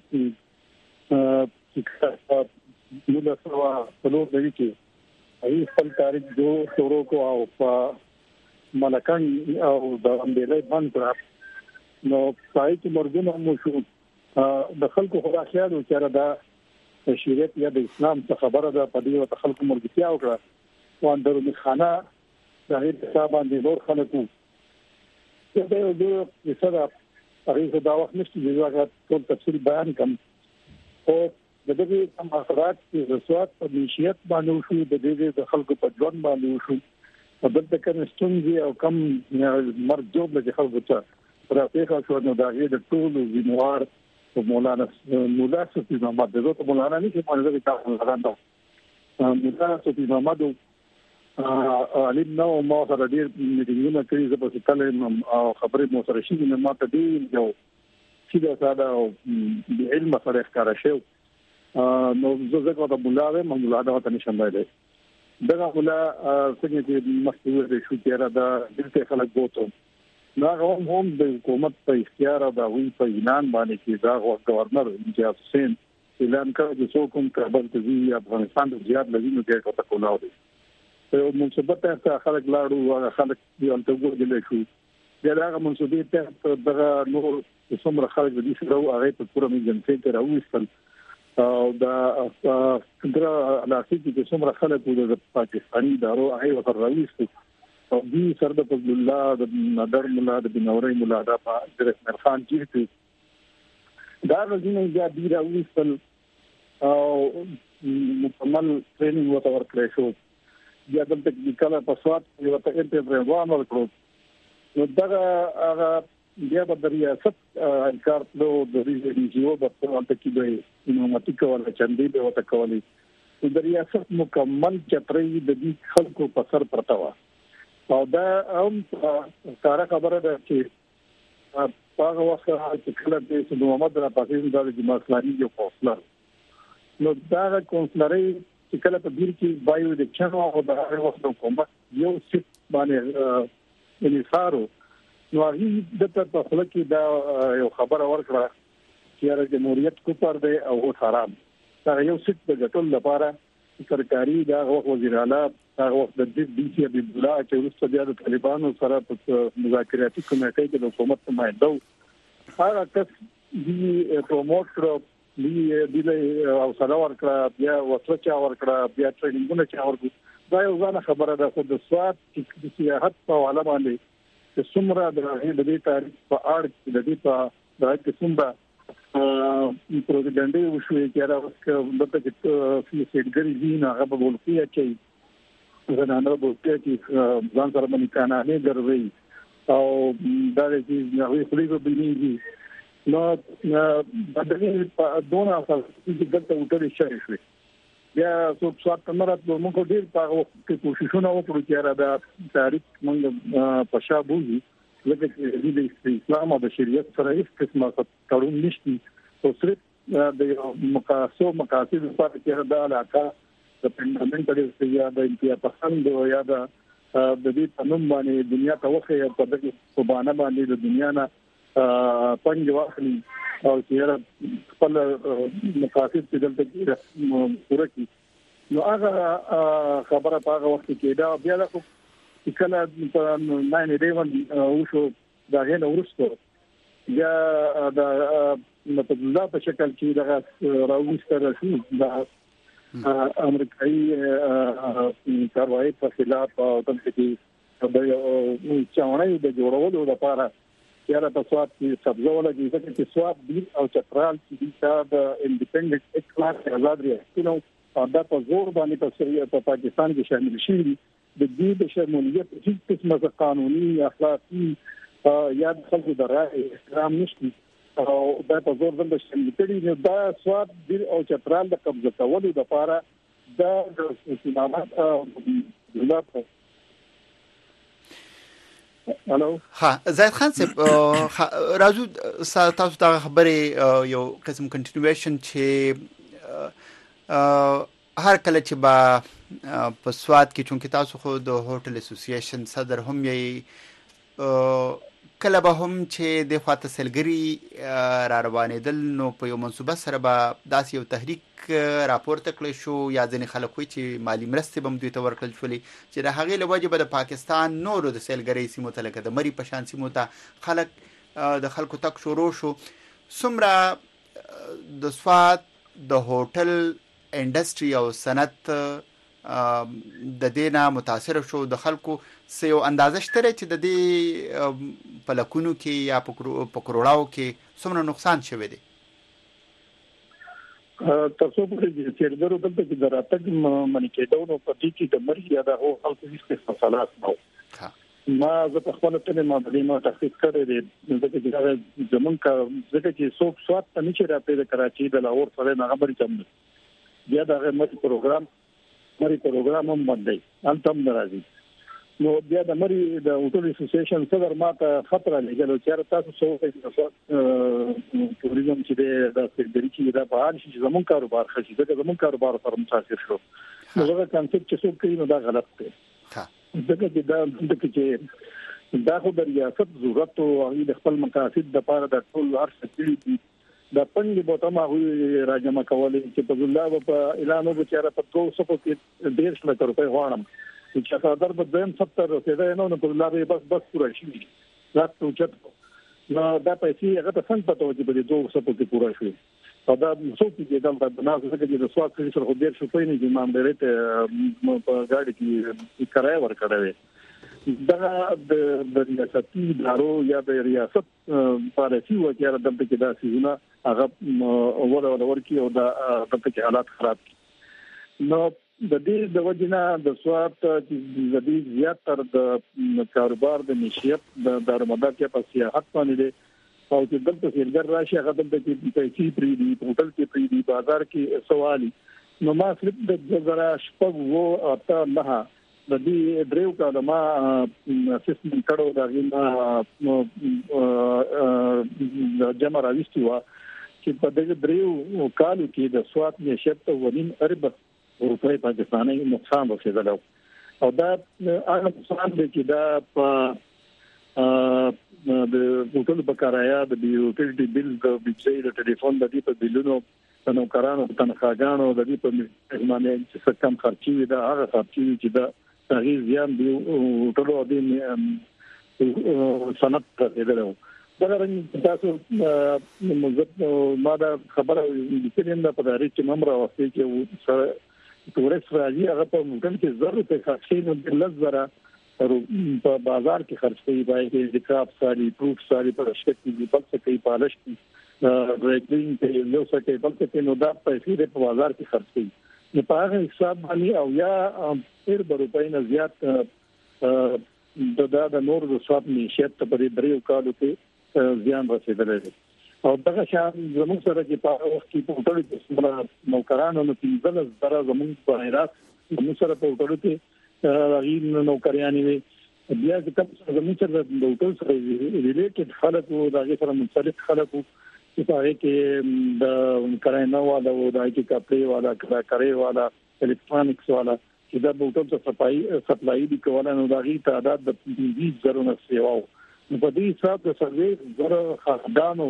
کې موږ سره په لور دی چې ای خپل تاریخ جو شروع کو او په ملکان او د امبیلې باندې کړ نو پای کې مرګونه مو شو د خلکو خدا خیال وکړه دا شریعت یا د اسلام څخه خبره ده په دې وخت خلکو مرګتیا وکړه او اندرونی خانه د هیڅ حساب باندې نور خلکو دا یو څه هغه دا وخت نشته چې هغه ټول تفصیل بیان کوم او د دې کوم اثرات چې د سواد په نشیت باندې شو د دې د خلکو په ژوند باندې شو په دغه کې ستونزې او کم مرګ جوړ د خلکو ته راپېښه شو نو دا یې د ټول زموار مولانا صوفي محمد دغه مولانا نه چې باندې تاسو غواړم مولانا صوفي محمد علم نو ما سره ډیر میټینګونه کړي زه په کله او خبرې مو سره شي نه ما ته دی یو چې دا ساده او د علم سره ښکارا شو نو زه زه مولا دا ته نشم دی دغه مولا څنګه چې مخکې ورته شو چې دا دلته خلک بوته نو هم د حکومت په اختیار او د وی په اعلان باندې چې دا گورنر امتیاز حسین اعلان کړ چې څوک هم کابل ته ځي افغانستان ته زیات لګي نو کې ورته کولاو دي په مناسبت ته خلک لاړو او خلک یو ته وګورل شو دا مناسبت ته دغه نور څومره خلک دي چې راو هغه په پوره میجنسي ته راوېستل او دا درا علاقې کې څومره خلک د پاکستاني ادارو هغه ور راويستو او دې سره د فضل الله د نادر مولا د بنوري مولا د حضرت خان جیته دا رجنه بیا دی راويستل او مکمل ټریننګ وته ورکړی شو بیا د ټیکنیکل په سواد یو ته انټرپرینور ورکړو نو دا هغه بیا د ریاست کار له د ریجیو په توګه کې دی نو ماتیکو ولا چندې به وته کولی د ریاست مکمل چترې د دې خلکو په سر پرتا و او دا هم کار خبره ده چې هغه وخت چې کله د محمد را پاتې د جماعتلاري یو کونسلر نو دا کونسلري چې کله په دیر کې بایو د چانو او د هغه وخت حکومت یو څه باندې انصارو نو هغه د په خپل کې دا یو خبره ورکړه چې د جمهوریت کو پر دی او حرام دا یو څه د ټول لپاره سرکاري دا وزیر اعلی دا وخت د ډي سي عبد الله چې ورسته بیا د طالبانو سره په مذاکراتي کمیټې کې د حکومت نمائندو هغه کس دی پروموټ کړو دی او سره ورکړه بیا وسله چا ورکړه بیا ټریننګونه چا ورکړه دا یو ځانه خبره ده خو د سواد چې سیاحت په حواله باندې چې څومره د دې تاریخ په اړه د دې په دغه څومره پروپاګاندا وشوي چې راوځي د دې چې سیګری دین هغه په ولکیا چې زنانه بوته چې ځان سره باندې کانانه دروي او دا چې هغه خلیفہ بنيږي نو بدلې په دونه اصل چې دلته وټل شي بیا څو څوات تمرات موږ ډیر په کې کوششونه وکړو چې را د تاریخ موږ په شابهي لکه چې د اسلام او د شریعت سره هیڅ قسمه تړون نشته او صرف د مقاصد لپاره چې دا علاقه د فندامنټل یا د انتیا پسند یا د دې قانون باندې دنیا ته وخه په دغه صوبانه باندې د دنیا نه پنځ واخلي او چې خپل مقاصد چې دلته پوره کړي نو هغه خبره په هغه وخت کې دا بیا د کله په 9/11 وشو دا غنه ورسته یا د متضاد په شکل کې دا راوستل شو دا امریکایي کاروایی په خلاف او د دې چاونې د جوړولو لپاره یاره په سواد کې سبزوله چې سواد دي او چترال چې د انډیپندنت اکلاس آزاد ریاستونو دا په زور باندې په پاکستان کې شامل شي د دې د شمولیت هیڅ قسمه قانوني اخلاقي یا د خلکو د رائے احترام نشته او دا په زور باندې شامل کړي نو دا سواد دي او چترال د قبضه کولو لپاره دا د اسلامات الو ها زاید خان صاحب راځو تاسو ته خبره یو قسم کنټینیویشن چې هر کله چې با په سواد کې چونکه تاسو خو د هوټل اسوسییشن صدر هم یې کله به هم چې د خاطر سلګری را روانېدل نو په یو منسوبه سره به داسې یو تحریک راپورته کړی شو یا ځینې خلک وایي چې مالی مرستې به هم دوی ته ورکړل شولې چې د هغې له وجې به د پاکستان نورو د سیلګرۍ سیمو ته لکه د مري په شان سیمو ته د خلکو تک شروع شو څومره د سواد د هوټل انډستری او صنعت د دینه متاثر شو د خلکو سيو اندازه شته چې د دې په لکونو کې یا په کروڑاو کې څومره نقصان شوی دی تاسو په دې چې درو دلته چې دراتګ منی کېدو نو پتی چې د مرګ یا د هو خلکو هیڅ مسالات نو ما زه په خپل ته ما تحقیق کړی دی چې دا زمونږ ځکه چې څوک سواد ته نشي راځي د کراچي د لاهور سره نه خبرې چم بیا دا مری پروګرام هم باندې انتم ناراضي نو بیا د مری د هوټل اسوسییشن صدر ماته خطر لګل چې تاسو څو ټوریزم چې د سیګری چې دا په حال شي زمون کاروبار خشي دا زمون کاروبار سره متاثر شو نو دا کانسپټ چې څوک کوي نو دا غلط دی ځکه چې دا خو د ریاست ضرورت او د خپل مقاصد د لپاره د ټول ارشد دي د پنځه بوته ما راجمه کولې چې په الله په اعلان وکړه په 200 کې 1.5 لک روپۍ غواړم چې صدر په 70 رسیدای نو په الله به بس پوره شي راځو چې نو دا پیسې هغه څنګه پته و چې په 200 کې پوره شي دا څو کې دلته د ناز څخه د سواد کې سره خو ډیر شو په نه ځمان لري ته په گاډي کې کرایه ورکړې دا د ریاستي ادارو یا د ریاست پالیسي وکړه دلته کې دا سيزونه هغه ورکی او دا دلته کې حالات خراب نو د دې د وجنه د سواد چې د دې زیاتره د کاروبار د نشيت د درمدار کې په سیاحت باندې دي او چې دلته سیلګر راشي هغه دلته کې پیسې پری دي هوټل کې پری دي بازار کې سوالي نو ما صرف د زرا شپږ وو اته نه د دې دریو کاله ما اسسمنت کړو دا غوښنه جمع راوستي و چې په دې دریو کالو کې د سواد نشيت ونیم ارب روپۍ پاکستاني نقصان رسیدل او دا هغه نقصان دی چې دا په د هوټل بکرایا د یوټیلیټي بیل د بجلی د ټلیفون د دې په بیلونو د نوکرانو تنخواګانو د دې په معنی چې څه کم خرچي دا هغه خرچي چې دا تغیر زیان دی هوټلو د صنعت ته دا رنګ تاسو ما دا خبره لیکلم دا په اړه چې ممر واستي چې تورس راځي هغه په هوټل کې ضرورت خرچي نو د لزره په بازار کې خرڅ کوي باید ذکر ساري پروف ساري په شکل کې بل څه کوي پالش ریکلینګ ته نو څه کوي بل څه نو دا پیسې په بازار کې خرڅ کوي نو په هغه حساب باندې او یا ډیر روپۍ نه زیات د نور د سواد نشيت په دې دریو کالو کې زیان رسیدلی دی او دغه شان زموږ سره چې په وخت کې په ټولو کې نوکرانو نو 15 زره زموږ په هرات زموږ سره په ټولو کې راغلي نوکریان وي بیا چې کوم زموږ سره د ټول سره ریلیټډ خلک او دغه سره منسلک خلک چې هغه کې د کراینه والا او د IT کپړې والا کړې والا الکترونکس والا چې دا په ټول څه سپلای دي کوله نو دغه تعداد د 20 زره نه سیواو په دې حساب د سروې زره خاصدانو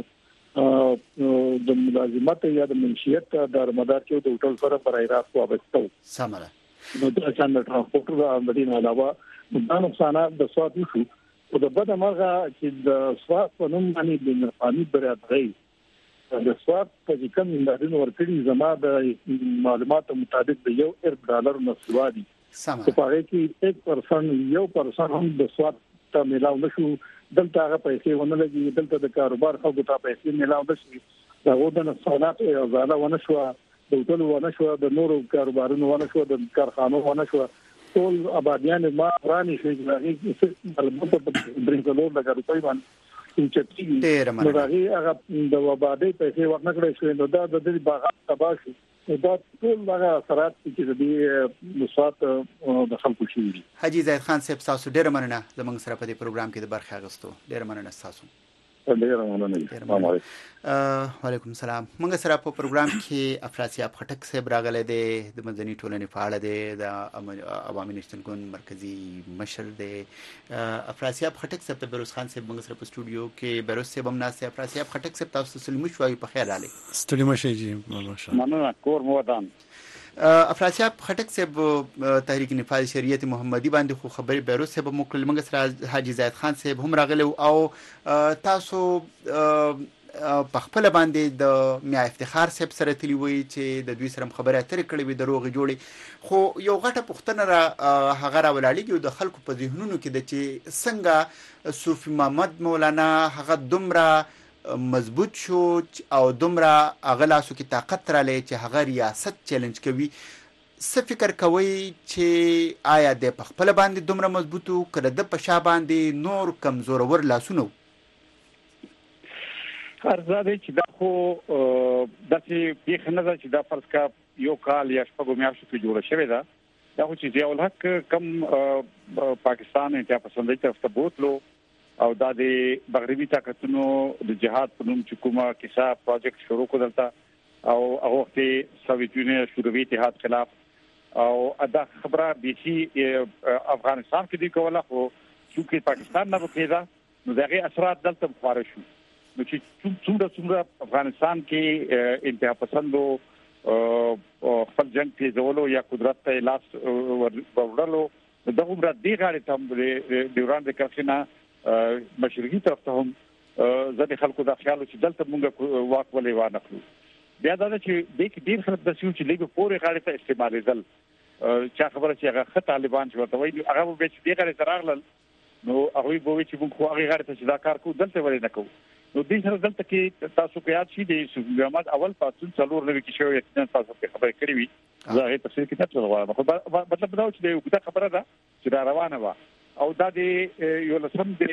د ملازمت یا د منشیت د مدار کې د هوټل سره برای راست وابسته سمره نو د چاند ترانسپورت د مدینه علاوه د نقصانات د سواد شو او د بده مرغه چې د سواد په نوم باندې د نفاني برابرۍ د سواد په کوم اندازې ورکړي زما د معلوماتو مطابق د $1 نه سوادي سمره په هغه کې 1% هم د سواد ته ملاو نشو دلته هغه پیسې ونه لګي دلته د کاروبار خلکو ته پیسې ملاو نشي دا ودانه صنعت او زاله ونه شو د هوټل ونه شو د نورو کاروبارونو ونه شو د کارخانو ونه شو ټول آبادیان ما راني شي چې البته په برینګلور د کاروبار باندې چې نو هغه د آبادی پیسې ورنکړې شو نو دا د دې باغات تباہ شو دا ټول هغه اثرات چې د دې مساعد د خلکو شي حاجی زید خان صاحب تاسو ډیر مننه زموږ سره په دې پروګرام کې د برخه اغستو ډیر مننه تاسو ډیر مننه وعلیکم السلام موږ سره په پروګرام کې افراسیاب خټک صاحب راغله د مدني ټولنې فعال دي د عوامي نشتن ګوند مرکزی مشر دي افراسیاب خټک صاحب ته بیروز خان صاحب موږ سره په سټوډیو کې بیروز صاحب هم ناسه افراسیاب خټک صاحب تاسو سلام شوي په خیر علي ستړي مشه جی ماشاءالله مننه کور مودان افراسیاب خټک صاحب تحریک نفاذ شریعت محمدي باندې خو خبري بیروز صاحب مکل موږ سره حاجی زید خان صاحب هم راغله او تاسو په خپل باندې د میا افتخار صاحب سره تلی وی چې د دوی سره خبره اترې کړې وي د روغ جوړي خو یو غټه پښتنه را هغه را ولاړیږي د خلکو په ذهنونو کې د چې څنګه صوفي محمد مولانا هغه دومره مضبوط شو او دومره اغلاسو کې طاقت را لې چې هغه ریاست چیلنج کوي څه فکر کوي چې آیا د خپل باندې دومره مضبوطو کړه د پښا باندې نور کمزور ور لاسونو ارزاده چې دا خو داسې پیښ نه ده چې دا فرض کا یو کال یا شپږ میاشتې کې جوړه شوې ده دا خو چې ضیاء الحق کم پاکستان ته پسندې طرف ته بوتلو او دا د مغربي طاقتونو د جهاد په نوم چې کومه کیسه پروجیکټ شروع کړل او هغه وخت سوویت یونین شوروي اتحاد خلاف او ادا خبره بيسي افغانستان کې دی کوله خو چې پاکستان نه وکړه نو دغه اثرات دلته خبره شو نو چې څومره افغانستان کې انتها پسندو خپل جنگ کې زولو یا قدرت ته لاس ورولو دغه مراد دی غاړي ته دوران د کفنا مشرقي طرف ته هم ځکه خلکو دا خیال چې دلته موږ واک ولې وانه کړو بیا دا چې د کې ډیر خلک د سیو چې لګو پورې غاړي ته استعمالېدل چا خبره چې هغه طالبان چې ورته وایي هغه به چې دغه تراغلل نو هغه به وي چې موږ خو هغه غاړي ته چې دا کار کوو دلته ولې نه کوو نو دې سره دلته کې تاسو په یاد شي د صوفي محمد اول پاتون څلور نوي کې شوی یقینا تاسو په خبرې کړې وي زه هغه تفصیل کې نه غواړم خو مطلب دا چې یو څه خبره ده چې دا روانه و او دا د یو لسم د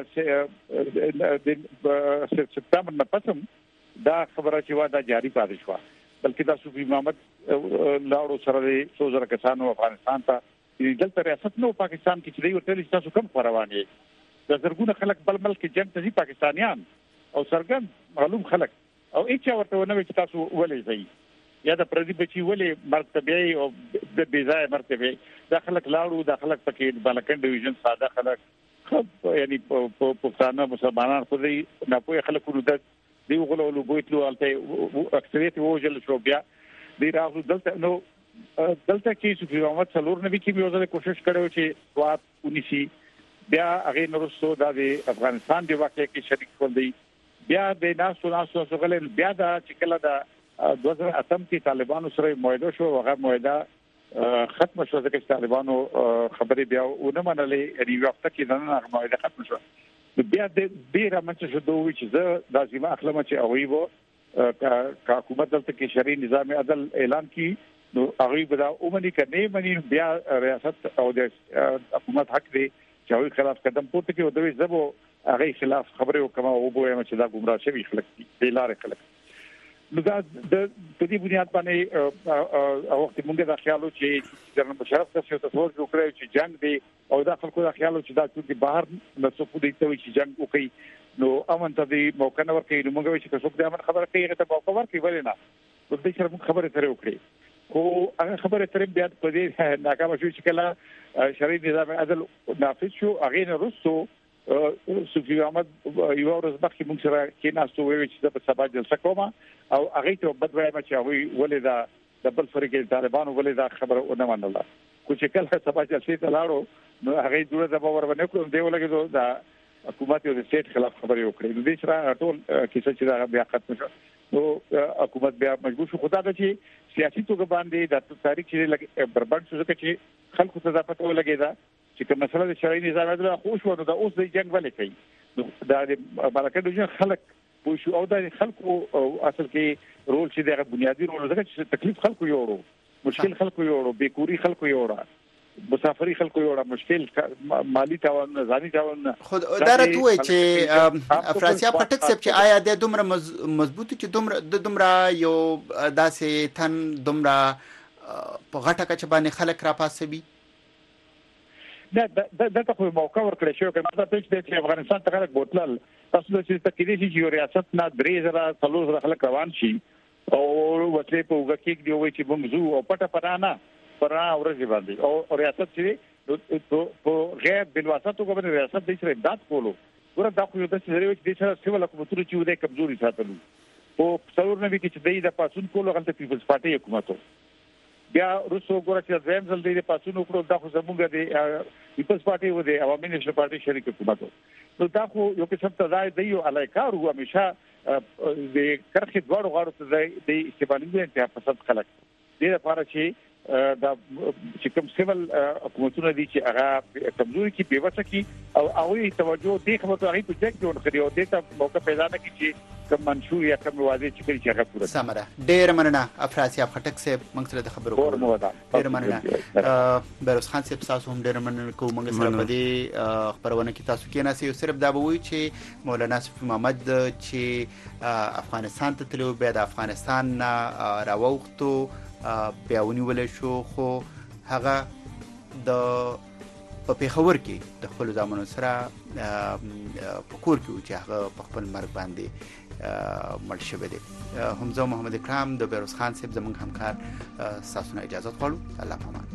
سپتمبر نه پسم دا خبره چې وا دا جاری پاتې شو بلکې دا صوفي محمد لاړو سره د 2000 کسانو افغانستان ته دلته ریاست نو پاکستان کې چې دی ورته تاسو کوم روانه د زرګونه خلک بل ملک جنگ ته دي پاکستانیان او سرګن معلوم خلک او هیڅ ورته ونه چې تاسو ولې ځئ یا د پردي بچي ولې مرتبه او د بيځای مرتبه دا خلک لاړو د خلک پکې بالکن ډیویژن ساده خلک یعنی پښتانه مسلمانان خو دې نه پوهه خلک ورته دی وګړو بوتلو الته اکثریت وجل شو بیا دی راغلو دلته نو دلته کې صوفي محمد څلور نبی کې یو ځل کوشش کړو چې سواد ونیسي بیا هغه نورستو د افغانستان دی واقع کې شریک کړی بیا د ناسو غلل بیا د چې کله د 2008 کې طالبانو سره معاهده شو هغه معاهده ختم شو ځکه چې طالبانو خبرې بیا ونه منلې یعنی وخت کې نه معاهده ختم شو بیا د ډیر منځ شو دوی چې زه د ځما اخلم چې اوی وو کا حکومت دلته کې شرعي نظام عدل اعلان کی نو هغه به دا اومني کني مني بیا ریاست او د حکومت حق دی چې هغه خلاف قدم پورته کوي او دوی زبو هغه خلاف خبره وکما او به چې دا ګمراه شوی خلک دي لارې خلک نو دا د دې بنیاد باندې وخت مونږ دا خیالو چې جنرال مشرف تاسو ته ورته وکړی چې جنگ دی او دا خلکو دا خیالو چې دا چې بهر نو څه خو دې ته چې جنگ وکړي نو امن ته دې موقع نه ورکړي نو موږ چې څوک دې امن خبره کوي هغه ته موقع ورکړي ولې نه نو دې سره موږ خبره سره وکړي خو هغه خبره تر بیا په دې ناکام شو چې کله شرعي نظام عدل نافذ شو هغه نه رسو صوفي محمد یو ورځ مخکې موږ سره کې ناسو وی چې په سبا جلسه کومه او هغه ته بد وایم چې هغه ولې دا د بل فرقې طالبانو ولې دا خبره ونه منله خو چې کله سبا جلسه ته لاړو نو هغه دوه د باور باندې کوم دی ولګي دا حکومت یو د سټیټ خلاف خبرې وکړې نو دې سره ټول کیسه چې دا بیا ختم شو نو حکومت بیا مجبور شو خدای ته چې سیاسي توګه باندې د تاریخ چې بربند شو ځکه چې خلکو ته دا پته ولګي دا چې کوم مسله د شرعي نظام عدل خو شو نو دا اوس د جنگ ولې کوي نو دا د بالکل د خلک پوه شو او د خلکو اصل کې رول چې د بنیادی رول ځکه چې تکلیف خلکو یوړو مشکل خلکو یوړو بیکوري خلکو یوړو مسافری خلکو یوړه مشکل مالی تاوان ځاني تاوان خود دا راټوي چې افراسیا پټک سپ چې آیا د دومره مضبوطی چې دومره یو داسې تن دومره په غټه کچ باندې خلک را پاسبي دا ته موقع ورکړی شو کنه دا چې افغانستان ته خلک بوتلل تاسو چې تکلیف چې یو ریاست نه 3000 خلک روان شي او وڅې په وګکیک دی وای چې بمزو او پټه پرانه ورځي باندې او ریاست چې په غیر بلواسطو کومه ریاست د سره امداد کولو ورته دا خو یو د سره چې د سره سیول حکومتونو چې د کمزوري ساتلو په څلور نبی کې چې د پاسون کولو غلطه پیپلز پارټي حکومتو بیا روسو ګورچ د زم زل د پاسون وکړو دا خو زموږ د پیپلز پارټي و د عوامي نېشنل پارټي شریک حکومتو نو دا خو یو قسم تضای دی او الایکار هو همیشه د کرخې دوړو غاړو ته د استعمالي انتها پسند خلک دې لپاره چې دا چې کوم سیول حکومتونه دي چې هغه کمزوري کې بیوسه کې او هغه توجه دې خبرو هغه په ځکه جوړ کړی او دې ته موقع پیدا نه کړي چې کوم منشور یا کوم واضح چې کوي چې هغه پوره سمره ډېر مننه افراسیا خټک صاحب موږ سره د خبرو ډېر مننه بیروز خان صاحب تاسو هم ډېر مننه کوم موږ سره په دې خبرونه کې تاسو کې نه سي صرف دا به وي چې مولانا صوفي محمد چې افغانستان ته تلو بیا د افغانستان راوختو بیا ونیول شو خو هغه د په پیښور کې د خپل ځامنو سره په کور کې چې هغه په خپل مرګ باندې مړ شوی دی همزه محمد اکرام د بیروز خان صاحب زموږ همکار تاسو نه اجازه غواړو الله پامان